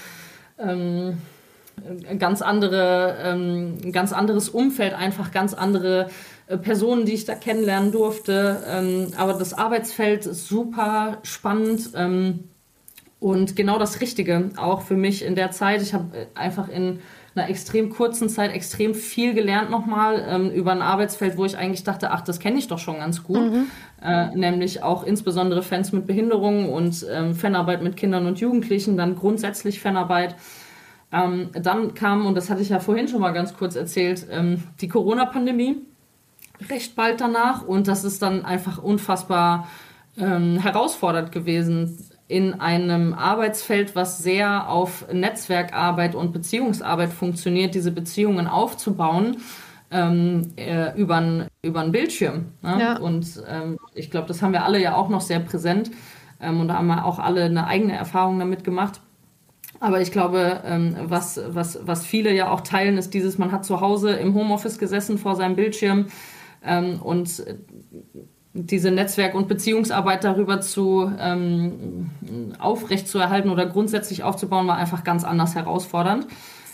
anderes Umfeld, einfach ganz andere Personen, die ich da kennenlernen durfte. Aber das Arbeitsfeld ist super spannend und genau das Richtige auch für mich in der Zeit. Ich habe einfach in einer extrem kurzen Zeit extrem viel gelernt nochmal über ein Arbeitsfeld, wo ich eigentlich dachte, das kenne ich doch schon ganz gut. Nämlich auch insbesondere Fans mit Behinderungen und Fanarbeit mit Kindern und Jugendlichen, dann grundsätzlich Fanarbeit. Dann kam, und das hatte ich ja vorhin schon mal ganz kurz erzählt, die Corona-Pandemie recht bald danach und das ist dann einfach unfassbar herausfordernd gewesen, in einem Arbeitsfeld, was sehr auf Netzwerkarbeit und Beziehungsarbeit funktioniert, diese Beziehungen aufzubauen über über einen Bildschirm. Ne? Ja. Und ich glaube, das haben wir alle ja auch noch sehr präsent. Und da haben wir auch alle eine eigene Erfahrung damit gemacht. Aber ich glaube, was viele ja auch teilen, ist dieses, man hat zu Hause im Homeoffice gesessen vor seinem Bildschirm und diese Netzwerk- und Beziehungsarbeit darüber aufrecht zu erhalten oder grundsätzlich aufzubauen, war einfach ganz anders herausfordernd.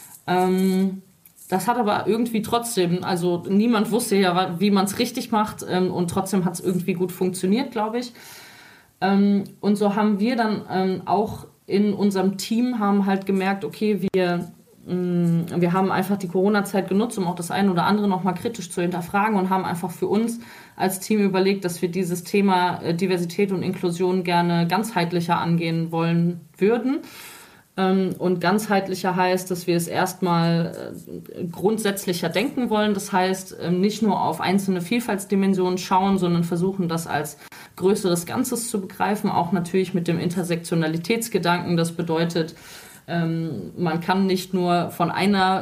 Das hat aber irgendwie trotzdem, also niemand wusste ja, wie man es richtig macht, und trotzdem hat es irgendwie gut funktioniert, glaube ich. Und so haben wir dann auch in unserem Team haben halt gemerkt, okay, wir haben einfach die Corona-Zeit genutzt, um auch das eine oder andere nochmal kritisch zu hinterfragen und haben einfach für uns als Team überlegt, dass wir dieses Thema Diversität und Inklusion gerne ganzheitlicher angehen wollen würden. Und ganzheitlicher heißt, dass wir es erstmal grundsätzlicher denken wollen. Das heißt, nicht nur auf einzelne Vielfaltsdimensionen schauen, sondern versuchen, das als größeres Ganzes zu begreifen, auch natürlich mit dem Intersektionalitätsgedanken. Das bedeutet, man kann nicht nur von einer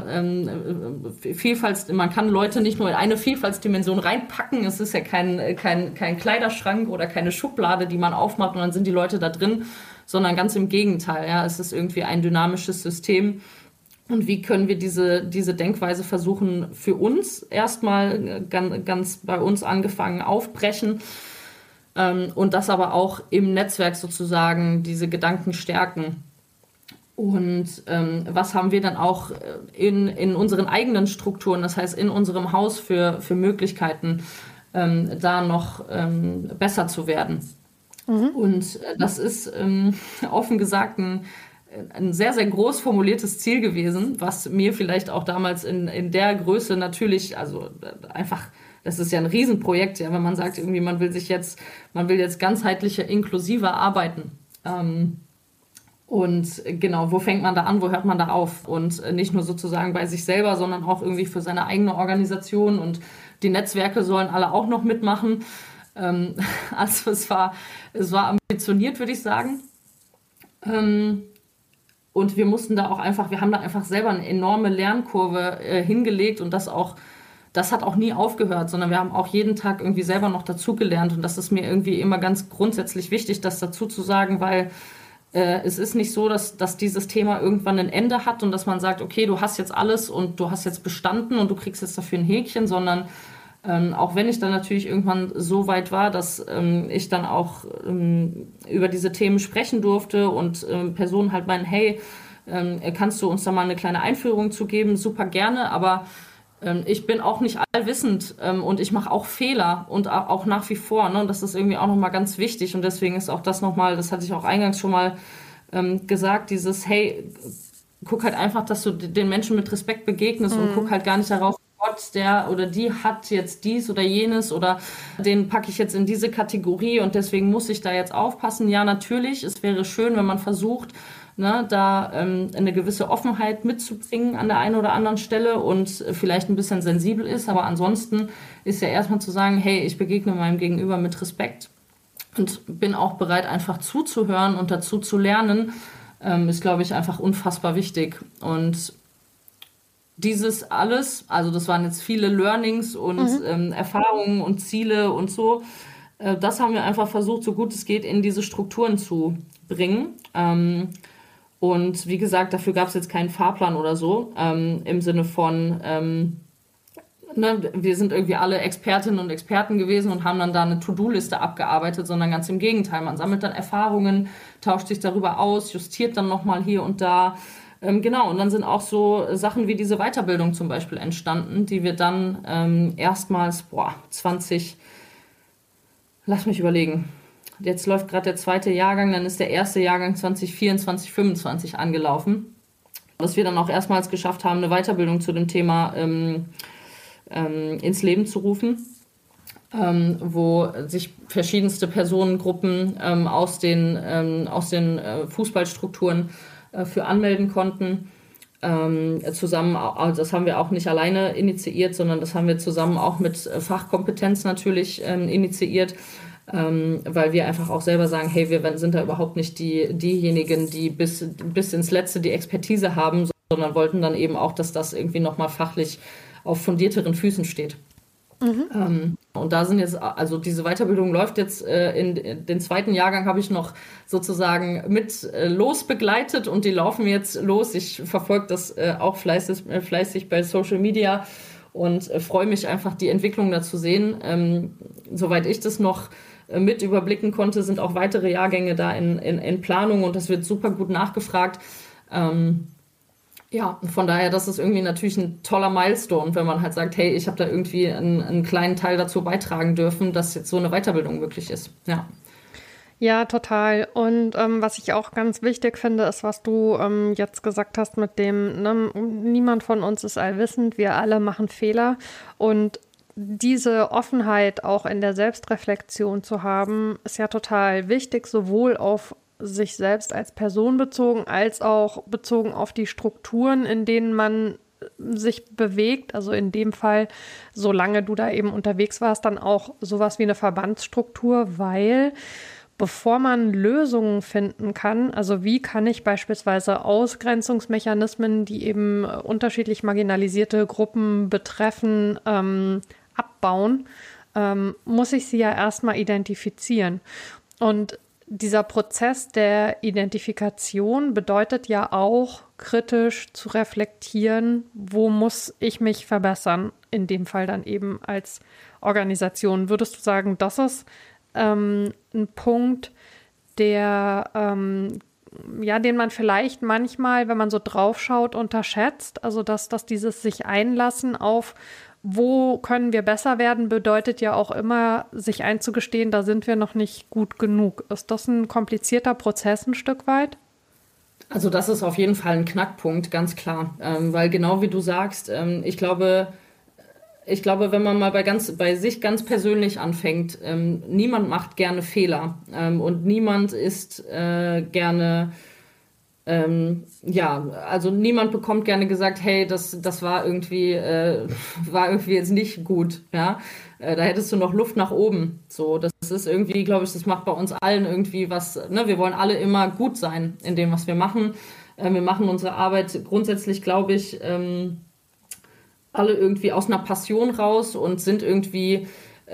man kann Leute nicht nur in eine Vielfaltsdimension reinpacken. Es ist ja kein Kleiderschrank oder keine Schublade, die man aufmacht und dann sind die Leute da drin, sondern ganz im Gegenteil. Ja, es ist irgendwie ein dynamisches System. Und wie können wir diese Denkweise versuchen, für uns erstmal ganz bei uns angefangen aufbrechen, und das aber auch im Netzwerk sozusagen diese Gedanken stärken. Und was haben wir dann auch in unseren eigenen Strukturen, das heißt in unserem Haus für Möglichkeiten, da noch besser zu werden. Und das ist offen gesagt ein sehr, sehr groß formuliertes Ziel gewesen, was mir vielleicht auch damals in der Größe natürlich, also einfach, das ist ja ein Riesenprojekt, ja, wenn man sagt, irgendwie man will jetzt ganzheitlicher, inklusiver arbeiten. Und genau, wo fängt man da an, wo hört man da auf? Und nicht nur sozusagen bei sich selber, sondern auch irgendwie für seine eigene Organisation, und die Netzwerke sollen alle auch noch mitmachen. Also es war ambitioniert, würde ich sagen. Und wir haben da einfach selber eine enorme Lernkurve hingelegt, und das hat auch nie aufgehört, sondern wir haben auch jeden Tag irgendwie selber noch dazugelernt, und das ist mir irgendwie immer ganz grundsätzlich wichtig, das dazu zu sagen, weil es ist nicht so, dass dieses Thema irgendwann ein Ende hat und dass man sagt, okay, du hast jetzt alles und du hast jetzt bestanden und du kriegst jetzt dafür ein Häkchen, sondern auch wenn ich dann natürlich irgendwann so weit war, dass ich dann auch über diese Themen sprechen durfte und Personen halt meinen, hey, kannst du uns da mal eine kleine Einführung zu geben? Super gerne, aber ich bin auch nicht allwissend und ich mache auch Fehler und auch nach wie vor. Ne? Und das ist irgendwie auch nochmal ganz wichtig, und deswegen ist auch das nochmal, das hatte ich auch eingangs schon mal gesagt, dieses, hey, guck halt einfach, dass du den Menschen mit Respekt begegnest und guck halt gar nicht darauf, Gott, der oder die hat jetzt dies oder jenes oder den packe ich jetzt in diese Kategorie und deswegen muss ich da jetzt aufpassen. Ja, natürlich, es wäre schön, wenn man versucht, da eine gewisse Offenheit mitzubringen an der einen oder anderen Stelle und vielleicht ein bisschen sensibel ist, aber ansonsten ist ja erstmal zu sagen, hey, ich begegne meinem Gegenüber mit Respekt und bin auch bereit, einfach zuzuhören und dazu zu lernen, ist, glaube ich, einfach unfassbar wichtig. Und dieses alles, also das waren jetzt viele Learnings und Erfahrungen und Ziele und so, das haben wir einfach versucht, so gut es geht, in diese Strukturen zu bringen. Und wie gesagt, dafür gab es jetzt keinen Fahrplan oder so, im Sinne von, wir sind irgendwie alle Expertinnen und Experten gewesen und haben dann da eine To-Do-Liste abgearbeitet, sondern ganz im Gegenteil. Man sammelt dann Erfahrungen, tauscht sich darüber aus, justiert dann nochmal hier und da. Genau, und dann sind auch so Sachen wie diese Weiterbildung zum Beispiel entstanden, die wir dann erstmals, lass mich überlegen, jetzt läuft gerade der zweite Jahrgang, dann ist der erste Jahrgang 2024, 2025 angelaufen. Dass wir dann auch erstmals geschafft haben, eine Weiterbildung zu dem Thema ins Leben zu rufen, wo sich verschiedenste Personengruppen aus den Fußballstrukturen für anmelden konnten. Zusammen, also das haben wir auch nicht alleine initiiert, sondern das haben wir zusammen auch mit Fachkompetenz natürlich initiiert, weil wir einfach auch selber sagen, hey, wir sind da überhaupt nicht diejenigen, die bis ins Letzte die Expertise haben, sondern wollten dann eben auch, dass das irgendwie nochmal fachlich auf fundierteren Füßen steht. Und da sind jetzt, also diese Weiterbildung läuft jetzt, in den zweiten Jahrgang habe ich noch sozusagen mit losbegleitet und die laufen jetzt los. Ich verfolge das auch fleißig bei Social Media und freue mich einfach, die Entwicklung da zu sehen. Soweit ich das noch mit überblicken konnte, sind auch weitere Jahrgänge da in Planung und das wird super gut nachgefragt. Ja, von daher, das ist irgendwie natürlich ein toller Milestone, wenn man halt sagt, hey, ich habe da irgendwie einen kleinen Teil dazu beitragen dürfen, dass jetzt so eine Weiterbildung möglich ist. Ja. Ja, total. Und was ich auch ganz wichtig finde, ist, was du jetzt gesagt hast mit dem, ne, niemand von uns ist allwissend, wir alle machen Fehler. Und diese Offenheit auch in der Selbstreflexion zu haben, ist ja total wichtig, sowohl auf sich selbst als Person bezogen, als auch bezogen auf die Strukturen, in denen man sich bewegt. Also in dem Fall, solange du da eben unterwegs warst, dann auch sowas wie eine Verbandsstruktur, weil bevor man Lösungen finden kann, also wie kann ich beispielsweise Ausgrenzungsmechanismen, die eben unterschiedlich marginalisierte Gruppen betreffen, abbauen, muss ich sie ja erstmal identifizieren. Und dieser Prozess der Identifikation bedeutet ja auch, kritisch zu reflektieren, wo muss ich mich verbessern, in dem Fall dann eben als Organisation. Würdest du sagen, das ist ein Punkt, der, ja, den man vielleicht manchmal, wenn man so draufschaut, unterschätzt? Also, dass dieses sich einlassen auf wo können wir besser werden, bedeutet ja auch immer, sich einzugestehen, da sind wir noch nicht gut genug. Ist das ein komplizierter Prozess ein Stück weit? Also das ist auf jeden Fall ein Knackpunkt, ganz klar. Weil genau wie du sagst, ich glaube, wenn man mal bei sich ganz persönlich anfängt, niemand macht gerne Fehler und niemand ist gerne ja, also niemand bekommt gerne gesagt, hey, das war irgendwie jetzt nicht gut, ja. Da hättest du noch Luft nach oben. So, das ist irgendwie, glaube ich, das macht bei uns allen irgendwie was, ne? Wir wollen alle immer gut sein in dem, was wir machen. Wir machen unsere Arbeit grundsätzlich, glaube ich, alle irgendwie aus einer Passion raus und sind irgendwie,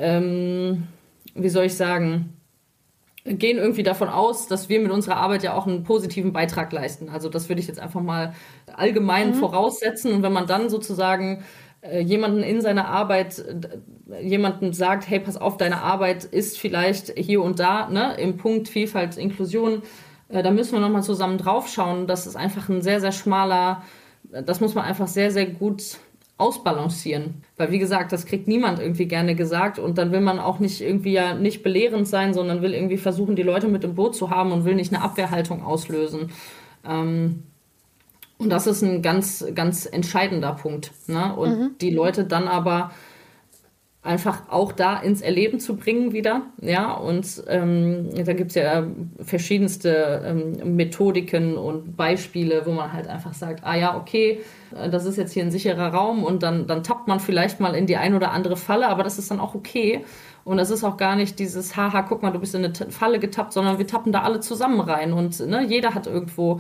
wie soll ich sagen, gehen irgendwie davon aus, dass wir mit unserer Arbeit ja auch einen positiven Beitrag leisten. Also das würde ich jetzt einfach mal allgemein voraussetzen. Und wenn man dann sozusagen jemanden in seiner Arbeit, jemanden sagt, hey, pass auf, deine Arbeit ist vielleicht hier und da, ne, im Punkt Vielfalt, Inklusion, da müssen wir nochmal zusammen draufschauen. Das ist einfach ein sehr, sehr schmaler, das muss man einfach sehr, sehr gut ausbalancieren. Weil wie gesagt, das kriegt niemand irgendwie gerne gesagt und dann will man auch nicht irgendwie ja nicht belehrend sein, sondern will irgendwie versuchen, die Leute mit im Boot zu haben und will nicht eine Abwehrhaltung auslösen. Und das ist ein ganz, ganz entscheidender Punkt. Ne? Und die Leute dann aber einfach auch da ins Erleben zu bringen wieder. Ja, und da gibt es ja verschiedenste Methodiken und Beispiele, wo man halt einfach sagt, ah ja, okay, das ist jetzt hier ein sicherer Raum und dann tappt man vielleicht mal in die ein oder andere Falle, aber das ist dann auch okay. Und das ist auch gar nicht dieses, haha, guck mal, du bist in eine Falle getappt, sondern wir tappen da alle zusammen rein. Und ne, jeder hat irgendwo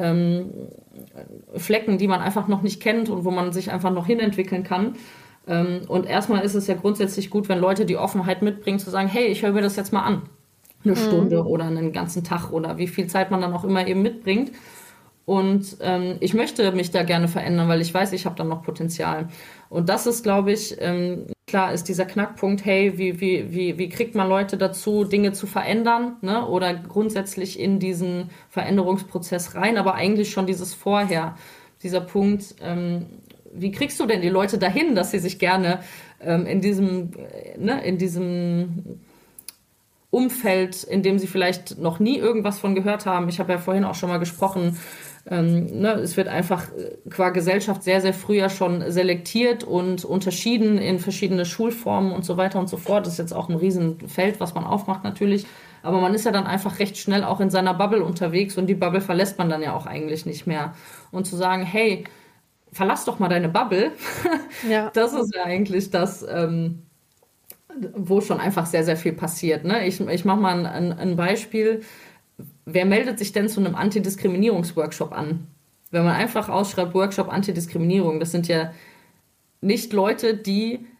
Flecken, die man einfach noch nicht kennt und wo man sich einfach noch hinentwickeln kann. Und erstmal ist es ja grundsätzlich gut, wenn Leute die Offenheit mitbringen, zu sagen, hey, ich höre mir das jetzt mal an. Eine Stunde oder einen ganzen Tag oder wie viel Zeit man dann auch immer eben mitbringt. Und ich möchte mich da gerne verändern, weil ich weiß, ich habe da noch Potenzial. Und das ist, glaube ich, klar ist dieser Knackpunkt, hey, wie kriegt man Leute dazu, Dinge zu verändern, ne? Oder grundsätzlich in diesen Veränderungsprozess rein, aber eigentlich schon dieses Vorher, dieser Punkt, wie kriegst du denn die Leute dahin, dass sie sich gerne in diesem Umfeld, in dem sie vielleicht noch nie irgendwas von gehört haben. Ich habe ja vorhin auch schon mal gesprochen, es wird einfach qua Gesellschaft sehr, sehr früh ja schon selektiert und unterschieden in verschiedene Schulformen und so weiter und so fort. Das ist jetzt auch ein Riesenfeld, was man aufmacht natürlich. Aber man ist ja dann einfach recht schnell auch in seiner Bubble unterwegs und die Bubble verlässt man dann ja auch eigentlich nicht mehr. Und zu sagen, hey, verlass doch mal deine Bubble, ja. Das ist ja eigentlich das, wo schon einfach sehr, sehr viel passiert. Ne? Ich mache mal ein Beispiel. Wer meldet sich denn zu einem Antidiskriminierungsworkshop an? Wenn man einfach ausschreibt, Workshop Antidiskriminierung, das sind ja nicht Leute, die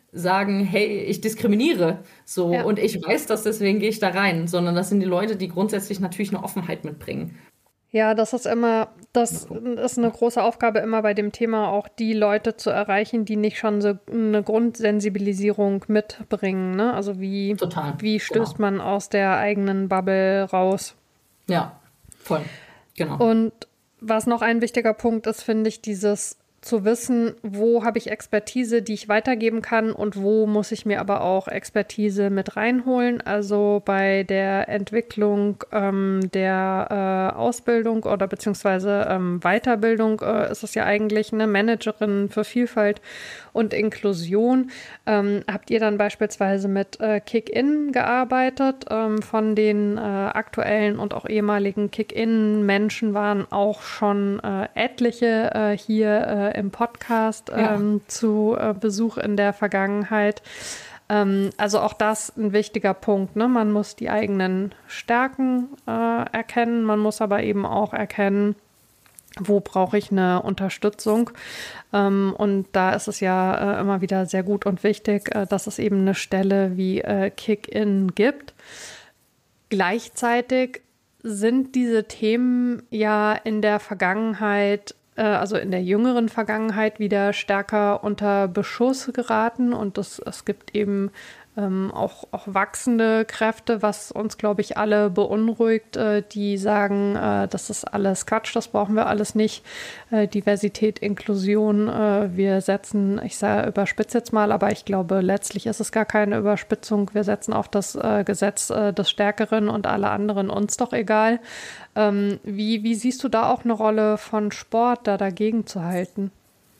sagen, hey, ich diskriminiere so Ja. und ich weiß das, deswegen gehe ich da rein, sondern das sind die Leute, die grundsätzlich natürlich eine Offenheit mitbringen. Ja, das ist eine große Aufgabe immer bei dem Thema, auch die Leute zu erreichen, die nicht schon so eine Grundsensibilisierung mitbringen, ne? Also Total, wie genau. stößt man aus der eigenen Bubble raus? Ja, voll, genau. Und was noch ein wichtiger Punkt ist, finde ich, dieses zu wissen, wo habe ich Expertise, die ich weitergeben kann und wo muss ich mir aber auch Expertise mit reinholen. Also bei der Entwicklung der Ausbildung oder beziehungsweise Weiterbildung ist es ja eigentlich eine Managerin für Vielfalt und Inklusion. Habt ihr dann beispielsweise mit Kick-In gearbeitet? Von den aktuellen und auch ehemaligen Kick-In-Menschen waren auch schon etliche hier im Podcast zu Besuch in der Vergangenheit. Also auch das ein wichtiger Punkt, ne? Man muss die eigenen Stärken erkennen, man muss aber eben auch erkennen, wo brauche ich eine Unterstützung? Und da ist es ja immer wieder sehr gut und wichtig, dass es eben eine Stelle wie Kick-In gibt. Gleichzeitig sind diese Themen ja in der Vergangenheit, also in der jüngeren Vergangenheit, wieder stärker unter Beschuss geraten. Und es gibt eben auch wachsende Kräfte, was uns, glaube ich, alle beunruhigt, die sagen, das ist alles Quatsch, das brauchen wir alles nicht. Diversität, Inklusion, wir setzen, ich überspitze jetzt mal, aber ich glaube, letztlich ist es gar keine Überspitzung. Wir setzen auf das Gesetz des Stärkeren und alle anderen uns doch egal. Wie siehst du da auch eine Rolle von Sport, da dagegen zu halten?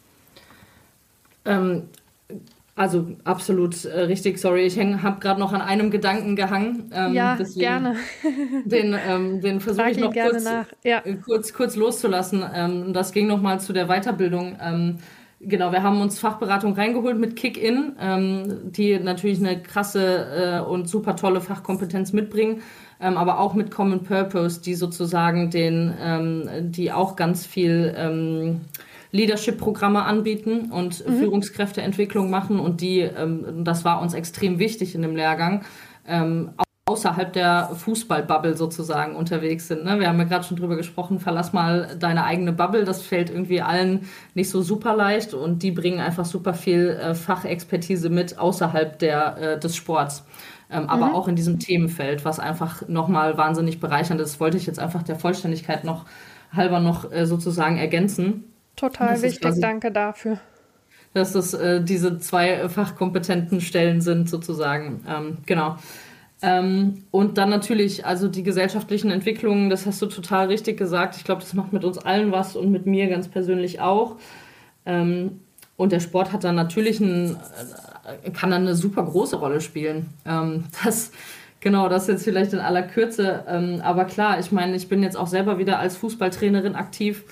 Also absolut richtig, sorry, ich habe gerade noch an einem Gedanken gehangen. Ja, deswegen gerne. den versuche Frag ich ihn noch gerne nach. Ja. kurz loszulassen. Das ging nochmal zu der Weiterbildung. Genau, wir haben uns Fachberatung reingeholt mit Kick-In, die natürlich eine krasse und super tolle Fachkompetenz mitbringen, aber auch mit Common Purpose, die sozusagen die auch ganz viel Leadership-Programme anbieten und Führungskräfteentwicklung machen und das war uns extrem wichtig in dem Lehrgang, außerhalb der Fußball-Bubble sozusagen unterwegs sind. Ne? Wir haben ja gerade schon drüber gesprochen, verlass mal deine eigene Bubble, das fällt irgendwie allen nicht so super leicht und die bringen einfach super viel Fachexpertise mit außerhalb des Sports. Aber auch in diesem Themenfeld, was einfach nochmal wahnsinnig bereichernd ist, wollte ich jetzt einfach der Vollständigkeit halber sozusagen ergänzen. Total wichtig, danke dafür. Dass das diese zwei fachkompetenten Stellen sind, sozusagen. Genau. Und dann natürlich, also die gesellschaftlichen Entwicklungen, das hast du total richtig gesagt. Ich glaube, das macht mit uns allen was und mit mir ganz persönlich auch. Und der Sport hat dann natürlich kann dann eine super große Rolle spielen. Das jetzt vielleicht in aller Kürze. Aber klar, ich meine, ich bin jetzt auch selber wieder als Fußballtrainerin aktiv.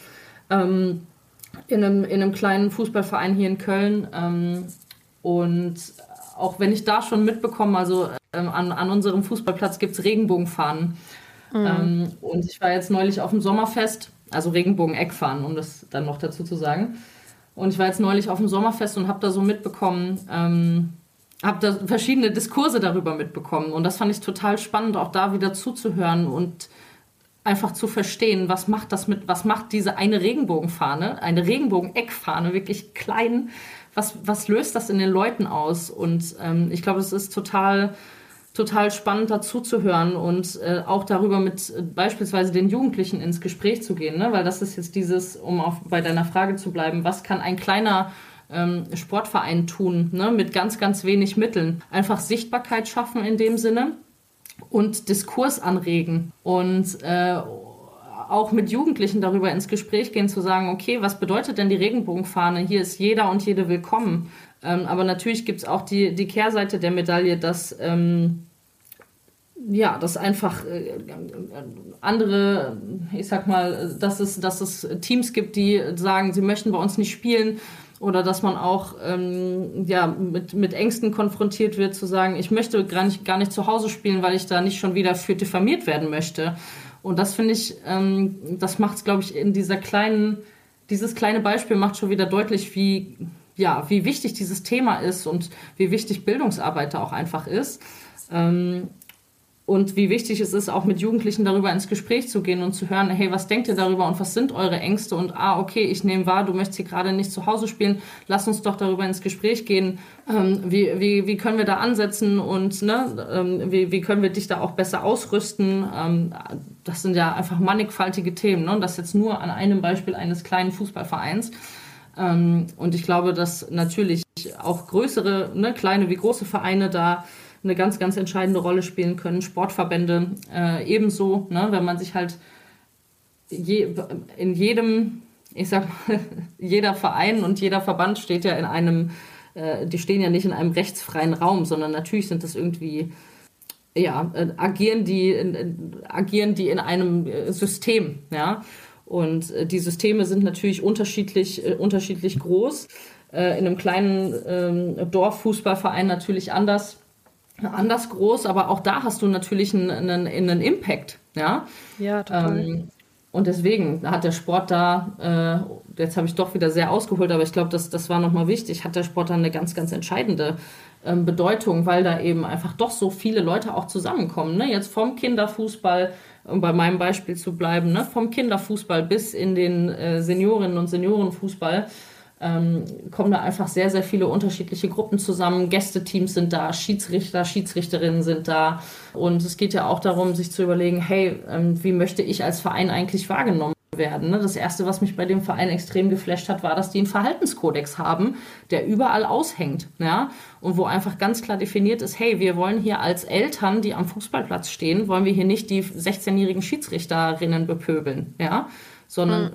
In einem kleinen Fußballverein hier in Köln. Und auch wenn ich da schon mitbekomme, also an unserem Fußballplatz gibt es Regenbogenfahnen. Und ich war jetzt neulich auf dem Sommerfest, also Regenbogen-Eckfahnen, um das dann noch dazu zu sagen. Und ich war jetzt neulich auf dem Sommerfest und habe da so mitbekommen, habe da verschiedene Diskurse darüber mitbekommen. Und das fand ich total spannend, auch da wieder zuzuhören und einfach zu verstehen, was macht diese eine Regenbogenfahne, eine Regenbogen-Eckfahne, wirklich klein, was löst das in den Leuten aus? Und ich glaube, es ist total spannend dazu zu hören und auch darüber mit beispielsweise den Jugendlichen ins Gespräch zu gehen, ne? Weil das ist jetzt bei deiner Frage zu bleiben, was kann ein kleiner Sportverein tun, ne? Mit ganz, ganz wenig Mitteln. Einfach Sichtbarkeit schaffen in dem Sinne und Diskurs anregen und auch mit Jugendlichen darüber ins Gespräch gehen, zu sagen, okay, was bedeutet denn die Regenbogenfahne? Hier ist jeder und jede willkommen. Aber natürlich gibt es auch die Kehrseite der Medaille, dass dass einfach andere, ich sag mal, dass es Teams gibt, die sagen, sie möchten bei uns nicht spielen, oder dass man auch mit Ängsten konfrontiert wird, zu sagen, ich möchte gar nicht zu Hause spielen, weil ich da nicht schon wieder für diffamiert werden möchte. Und das finde ich, das macht es, glaube ich, dieses kleine Beispiel macht schon wieder deutlich, wie ja, wie wichtig dieses Thema ist und wie wichtig Bildungsarbeit da auch einfach ist. Und wie wichtig es ist, auch mit Jugendlichen darüber ins Gespräch zu gehen und zu hören, hey, was denkt ihr darüber und was sind eure Ängste? Und okay, ich nehme wahr, du möchtest hier gerade nicht zu Hause spielen, lass uns doch darüber ins Gespräch gehen. Wie können wir da ansetzen und wie können wir dich da auch besser ausrüsten? Das sind ja einfach mannigfaltige Themen, ne? Und das jetzt nur an einem Beispiel eines kleinen Fußballvereins. Und ich glaube, dass natürlich auch größere, ne, kleine wie große Vereine da eine ganz, ganz entscheidende Rolle spielen können. Sportverbände ebenso, ne, wenn man sich halt in jedem, ich sag mal, jeder Verein und jeder Verband steht ja in einem, die stehen ja nicht in einem rechtsfreien Raum, sondern natürlich sind das irgendwie, ja, agieren die in einem System, ja. Und die Systeme sind natürlich unterschiedlich groß. In einem kleinen Dorffußballverein natürlich anders groß, aber auch da hast du natürlich einen Impact, ja. Ja, total. Und deswegen hat der Sport da, jetzt habe ich doch wieder sehr ausgeholt, aber ich glaube, das war nochmal wichtig, hat der Sport da eine ganz, ganz entscheidende Bedeutung, weil da eben einfach doch so viele Leute auch zusammenkommen, ne? Jetzt vom Kinderfußball, um bei meinem Beispiel zu bleiben, ne? Vom Kinderfußball bis in den Seniorinnen- und Seniorenfußball, kommen da einfach sehr, sehr viele unterschiedliche Gruppen zusammen. Gästeteams sind da, Schiedsrichter, Schiedsrichterinnen sind da. Und es geht ja auch darum, sich zu überlegen, hey, wie möchte ich als Verein eigentlich wahrgenommen werden? Ne? Das Erste, was mich bei dem Verein extrem geflasht hat, war, dass die einen Verhaltenskodex haben, der überall aushängt. Ja? Und wo einfach ganz klar definiert ist, hey, wir wollen hier als Eltern, die am Fußballplatz stehen, wollen wir hier nicht die 16-jährigen Schiedsrichterinnen bepöbeln, ja? Sondern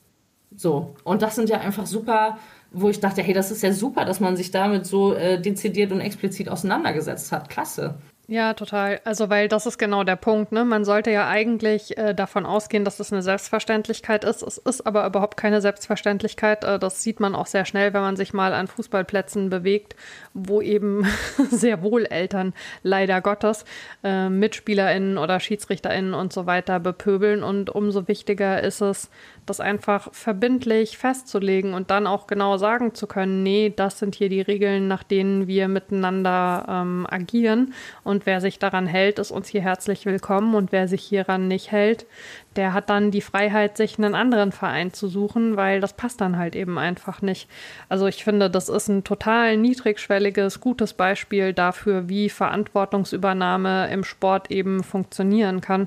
so, und das sind ja einfach super, wo ich dachte, hey, das ist ja super, dass man sich damit so dezidiert und explizit auseinandergesetzt hat. Klasse. Ja, total. Also, weil das ist genau der Punkt, ne? Man sollte ja eigentlich davon ausgehen, dass es eine Selbstverständlichkeit ist. Es ist aber überhaupt keine Selbstverständlichkeit. Das sieht man auch sehr schnell, wenn man sich mal an Fußballplätzen bewegt, wo eben sehr wohl Eltern, leider Gottes, MitspielerInnen oder SchiedsrichterInnen und so weiter bepöbeln. Und umso wichtiger ist es, das einfach verbindlich festzulegen und dann auch genau sagen zu können, nee, das sind hier die Regeln, nach denen wir miteinander agieren. Und wer sich daran hält, ist uns hier herzlich willkommen. Und wer sich hieran nicht hält, der hat dann die Freiheit, sich einen anderen Verein zu suchen, weil das passt dann halt eben einfach nicht. Also ich finde, das ist ein total niedrigschwelliges, gutes Beispiel dafür, wie Verantwortungsübernahme im Sport eben funktionieren kann.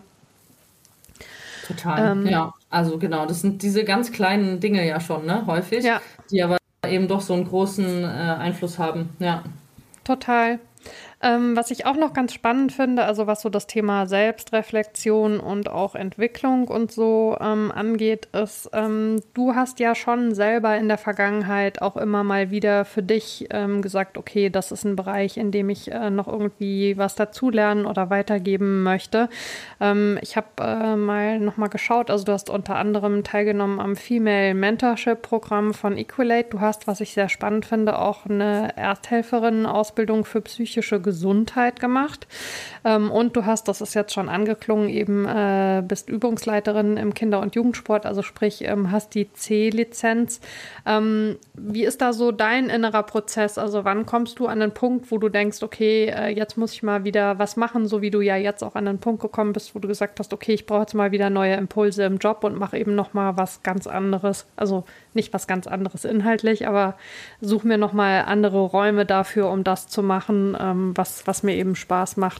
Total, ja. Also genau, das sind diese ganz kleinen Dinge ja schon, ne, häufig, Ja, die aber eben doch so einen großen Einfluss haben, ja. total. Was ich auch noch ganz spannend finde, also was so das Thema Selbstreflexion und auch Entwicklung und so angeht, ist, du hast ja schon selber in der Vergangenheit auch immer mal wieder für dich gesagt, okay, das ist ein Bereich, in dem ich noch irgendwie was dazulernen oder weitergeben möchte. Ich habe mal nochmal geschaut, also du hast unter anderem teilgenommen am Female Mentorship Programm von Equalate. Du hast, was ich sehr spannend finde, auch eine Ersthelferinnen-Ausbildung für psychische Gesundheit gemacht. Und du hast, das ist jetzt schon angeklungen, eben bist Übungsleiterin im Kinder- und Jugendsport, also sprich, hast die C-Lizenz. Wie ist da so dein innerer Prozess? Also wann kommst du an den Punkt, wo du denkst, okay, jetzt muss ich mal wieder was machen, so wie du ja jetzt auch an den Punkt gekommen bist, wo du gesagt hast, okay, ich brauche jetzt mal wieder neue Impulse im Job und mache eben noch mal was ganz anderes. Also nicht was ganz anderes inhaltlich, aber suche mir noch mal andere Räume dafür, um das zu machen, was mir eben Spaß macht.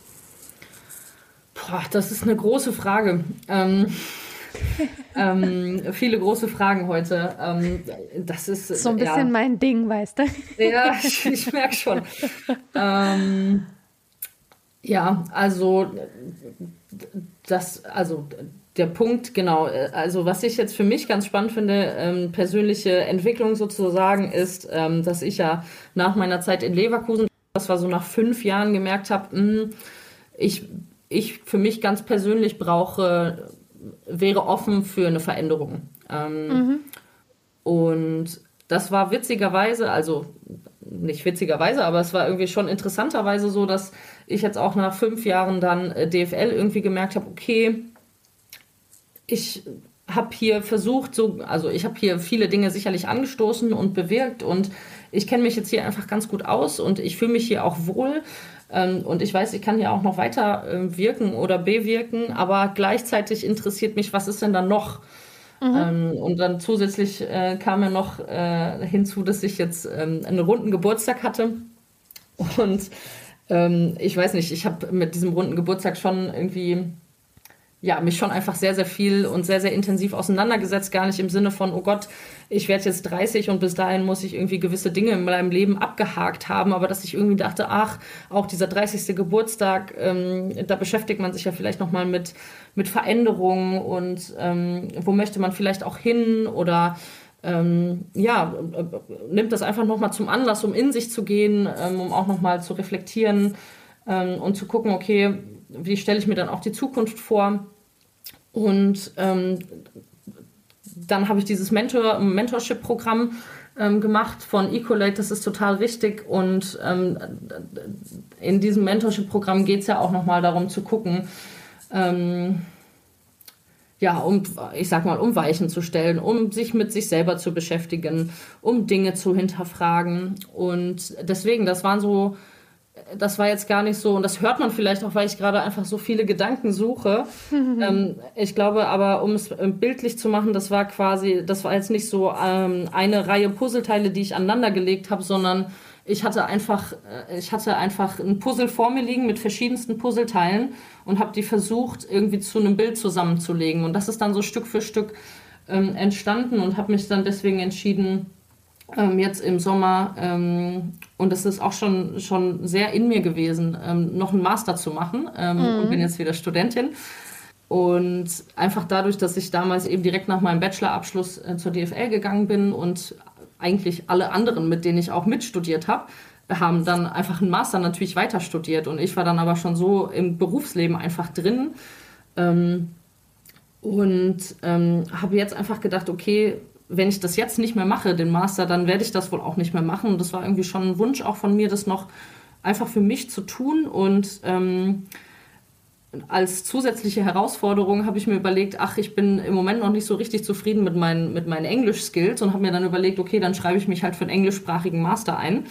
Boah, das ist eine große Frage. Viele große Fragen heute. Das ist So ein bisschen mein Ding, weißt du? Ja, ich merke schon. Ja, also der Punkt, genau. Also was ich jetzt für mich ganz spannend finde, persönliche Entwicklung sozusagen, ist, dass ich ja nach meiner Zeit in Leverkusen, das war so nach 5 Jahren, gemerkt habe, ich für mich ganz persönlich wäre offen für eine Veränderung. Und das war witzigerweise, also nicht witzigerweise, aber es war irgendwie schon interessanterweise so, dass ich jetzt auch nach 5 Jahren dann DFL irgendwie gemerkt habe, okay, ich habe hier versucht, also ich habe hier viele Dinge sicherlich angestoßen und bewirkt und ich kenne mich jetzt hier einfach ganz gut aus und ich fühle mich hier auch wohl. Und ich weiß, ich kann hier auch noch weiter wirken oder bewirken, aber gleichzeitig interessiert mich, was ist denn dann noch? Und dann zusätzlich kam ja noch hinzu, dass ich jetzt einen runden Geburtstag hatte. Und ich weiß nicht, ich habe mit diesem runden Geburtstag schon irgendwie, ja, mich schon einfach sehr, sehr viel und sehr, sehr intensiv auseinandergesetzt. Gar nicht im Sinne von, oh Gott, ich werde jetzt 30 und bis dahin muss ich irgendwie gewisse Dinge in meinem Leben abgehakt haben. Aber dass ich irgendwie dachte, ach, auch dieser 30. Geburtstag, da beschäftigt man sich ja vielleicht nochmal mit Veränderungen und wo möchte man vielleicht auch hin oder nimmt das einfach nochmal zum Anlass, um in sich zu gehen, um auch nochmal zu reflektieren und zu gucken, okay, wie stelle ich mir dann auch die Zukunft vor? Und dann habe ich dieses Mentorship-Programm gemacht von Ecolate, das ist total richtig. Und in diesem Mentorship-Programm geht es ja auch nochmal darum zu gucken, um Weichen zu stellen, um sich mit sich selber zu beschäftigen, um Dinge zu hinterfragen. Und deswegen, das war jetzt gar nicht so, und das hört man vielleicht auch, weil ich gerade einfach so viele Gedanken suche. Ich glaube aber, um es bildlich zu machen, das war jetzt nicht so eine Reihe Puzzleteile, die ich aneinander gelegt habe, sondern ich hatte einfach ein Puzzle vor mir liegen mit verschiedensten Puzzleteilen und habe die versucht, irgendwie zu einem Bild zusammenzulegen. Und das ist dann so Stück für Stück entstanden und habe mich dann deswegen entschieden, jetzt im Sommer, und das ist auch schon sehr in mir gewesen, noch einen Master zu machen und bin jetzt wieder Studentin. Und einfach dadurch, dass ich damals eben direkt nach meinem Bachelorabschluss zur DFL gegangen bin und eigentlich alle anderen, mit denen ich auch mitstudiert habe, haben dann einfach einen Master natürlich weiter studiert. Und ich war dann aber schon so im Berufsleben einfach drin habe jetzt einfach gedacht, okay, wenn ich das jetzt nicht mehr mache, den Master, dann werde ich das wohl auch nicht mehr machen. Und das war irgendwie schon ein Wunsch auch von mir, das noch einfach für mich zu tun. Und als zusätzliche Herausforderung habe ich mir überlegt, ich bin im Moment noch nicht so richtig zufrieden mit meinen Englisch-Skills und habe mir dann überlegt, okay, dann schreibe ich mich halt für einen englischsprachigen Master ein.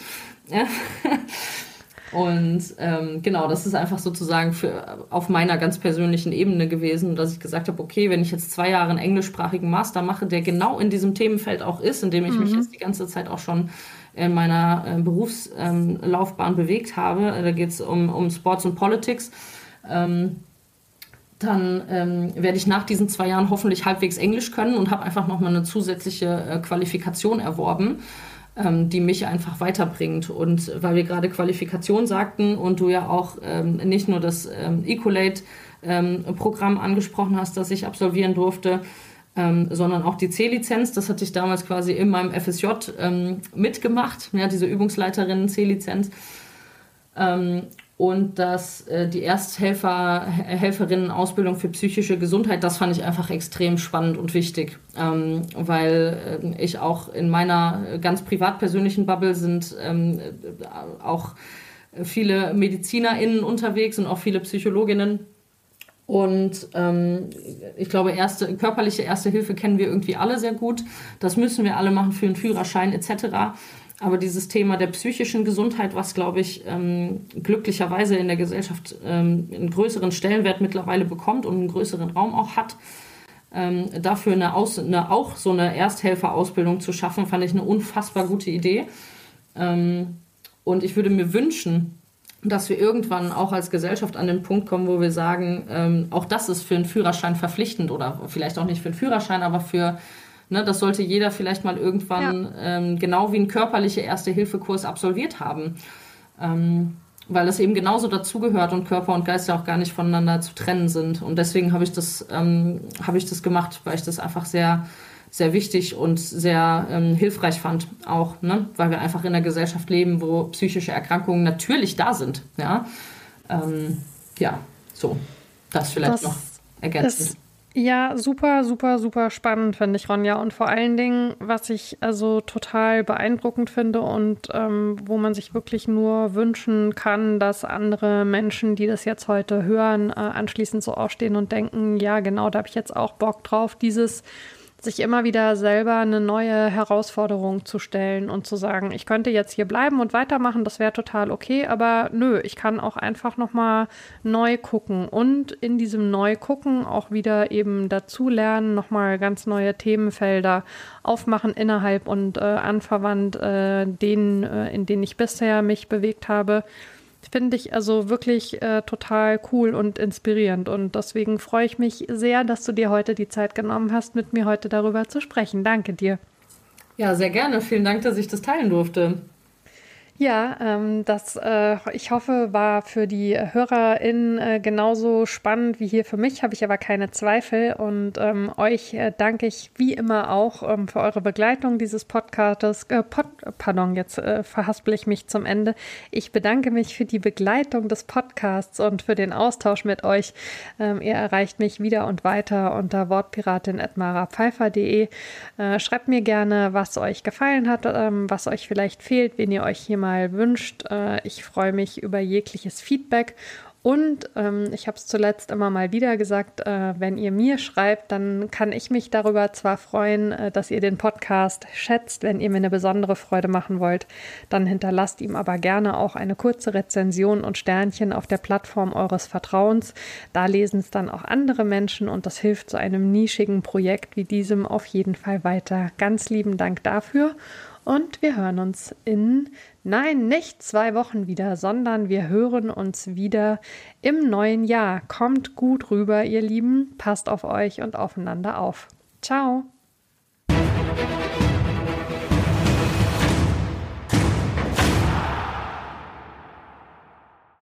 Und genau, das ist einfach sozusagen auf meiner ganz persönlichen Ebene gewesen, dass ich gesagt habe, okay, wenn ich jetzt 2 Jahre einen englischsprachigen Master mache, der genau in diesem Themenfeld auch ist, in dem ich mich jetzt die ganze Zeit auch schon in meiner Berufslaufbahn bewegt habe, da geht es um Sports und Politics, dann werde ich nach diesen 2 Jahren hoffentlich halbwegs Englisch können und habe einfach nochmal eine zusätzliche Qualifikation erworben, die mich einfach weiterbringt. Und weil wir gerade Qualifikation sagten und du ja auch nicht nur das Ecolate-Programm angesprochen hast, das ich absolvieren durfte, sondern auch die C-Lizenz, das hatte ich damals quasi in meinem FSJ mitgemacht, ja, diese Übungsleiterinnen-C-Lizenz. Und die Ersthelferinnen-Ausbildung für psychische Gesundheit, das fand ich einfach extrem spannend und wichtig, weil ich auch in meiner ganz privat-persönlichen Bubble sind auch viele MedizinerInnen unterwegs und auch viele Psychologinnen. Und ich glaube, körperliche Erste Hilfe kennen wir irgendwie alle sehr gut. Das müssen wir alle machen für einen Führerschein etc. Aber dieses Thema der psychischen Gesundheit, was, glaube ich, glücklicherweise in der Gesellschaft einen größeren Stellenwert mittlerweile bekommt und einen größeren Raum auch hat, dafür auch so eine Ersthelferausbildung zu schaffen, fand ich eine unfassbar gute Idee. Und ich würde mir wünschen, dass wir irgendwann auch als Gesellschaft an den Punkt kommen, wo wir sagen, auch das ist für einen Führerschein verpflichtend oder vielleicht auch nicht für einen Führerschein, aber das sollte jeder vielleicht mal irgendwann genau wie einen körperliche Erste-Hilfe-Kurs absolviert haben. Weil das eben genauso dazugehört und Körper und Geist ja auch gar nicht voneinander zu trennen sind. Und deswegen habe ich das gemacht, weil ich das einfach sehr, sehr wichtig und sehr hilfreich fand auch, weil wir einfach in einer Gesellschaft leben, wo psychische Erkrankungen natürlich da sind. Ja, so, das vielleicht noch ergänzend. Ja, super, super, super spannend finde ich, Ronja. Und vor allen Dingen, was ich also total beeindruckend finde und wo man sich wirklich nur wünschen kann, dass andere Menschen, die das jetzt heute hören, anschließend so aufstehen und denken, ja, genau, da habe ich jetzt auch Bock drauf, sich immer wieder selber eine neue Herausforderung zu stellen und zu sagen, ich könnte jetzt hier bleiben und weitermachen, das wäre total okay, aber nö, ich kann auch einfach nochmal neu gucken und in diesem Neu-Gucken auch wieder eben dazu lernen, nochmal ganz neue Themenfelder aufmachen innerhalb und anverwandt denen, in denen ich bisher mich bewegt habe. Finde ich also wirklich total cool und inspirierend. Und deswegen freue ich mich sehr, dass du dir heute die Zeit genommen hast, mit mir heute darüber zu sprechen. Danke dir. Ja, sehr gerne. Vielen Dank, dass ich das teilen durfte. Ja, ich hoffe, war für die HörerInnen genauso spannend wie hier für mich, habe ich aber keine Zweifel. Und euch danke ich wie immer auch für eure Begleitung dieses Podcastes. Jetzt verhaspel ich mich zum Ende. Ich bedanke mich für die Begleitung des Podcasts und für den Austausch mit euch. Ihr erreicht mich wieder und weiter unter wortpiratin@marapfeifer.de. Schreibt mir gerne, was euch gefallen hat, was euch vielleicht fehlt, wen ihr euch hier mal wünscht. Ich freue mich über jegliches Feedback und ich habe es zuletzt immer mal wieder gesagt, wenn ihr mir schreibt, dann kann ich mich darüber zwar freuen, dass ihr den Podcast schätzt. Wenn ihr mir eine besondere Freude machen wollt, dann hinterlasst ihm aber gerne auch eine kurze Rezension und Sternchen auf der Plattform eures Vertrauens. Da lesen es dann auch andere Menschen und das hilft so einem nischigen Projekt wie diesem auf jeden Fall weiter. Ganz lieben Dank dafür. Und wir hören uns nicht 2 Wochen wieder, sondern wir hören uns wieder im neuen Jahr. Kommt gut rüber, ihr Lieben. Passt auf euch und aufeinander auf. Ciao.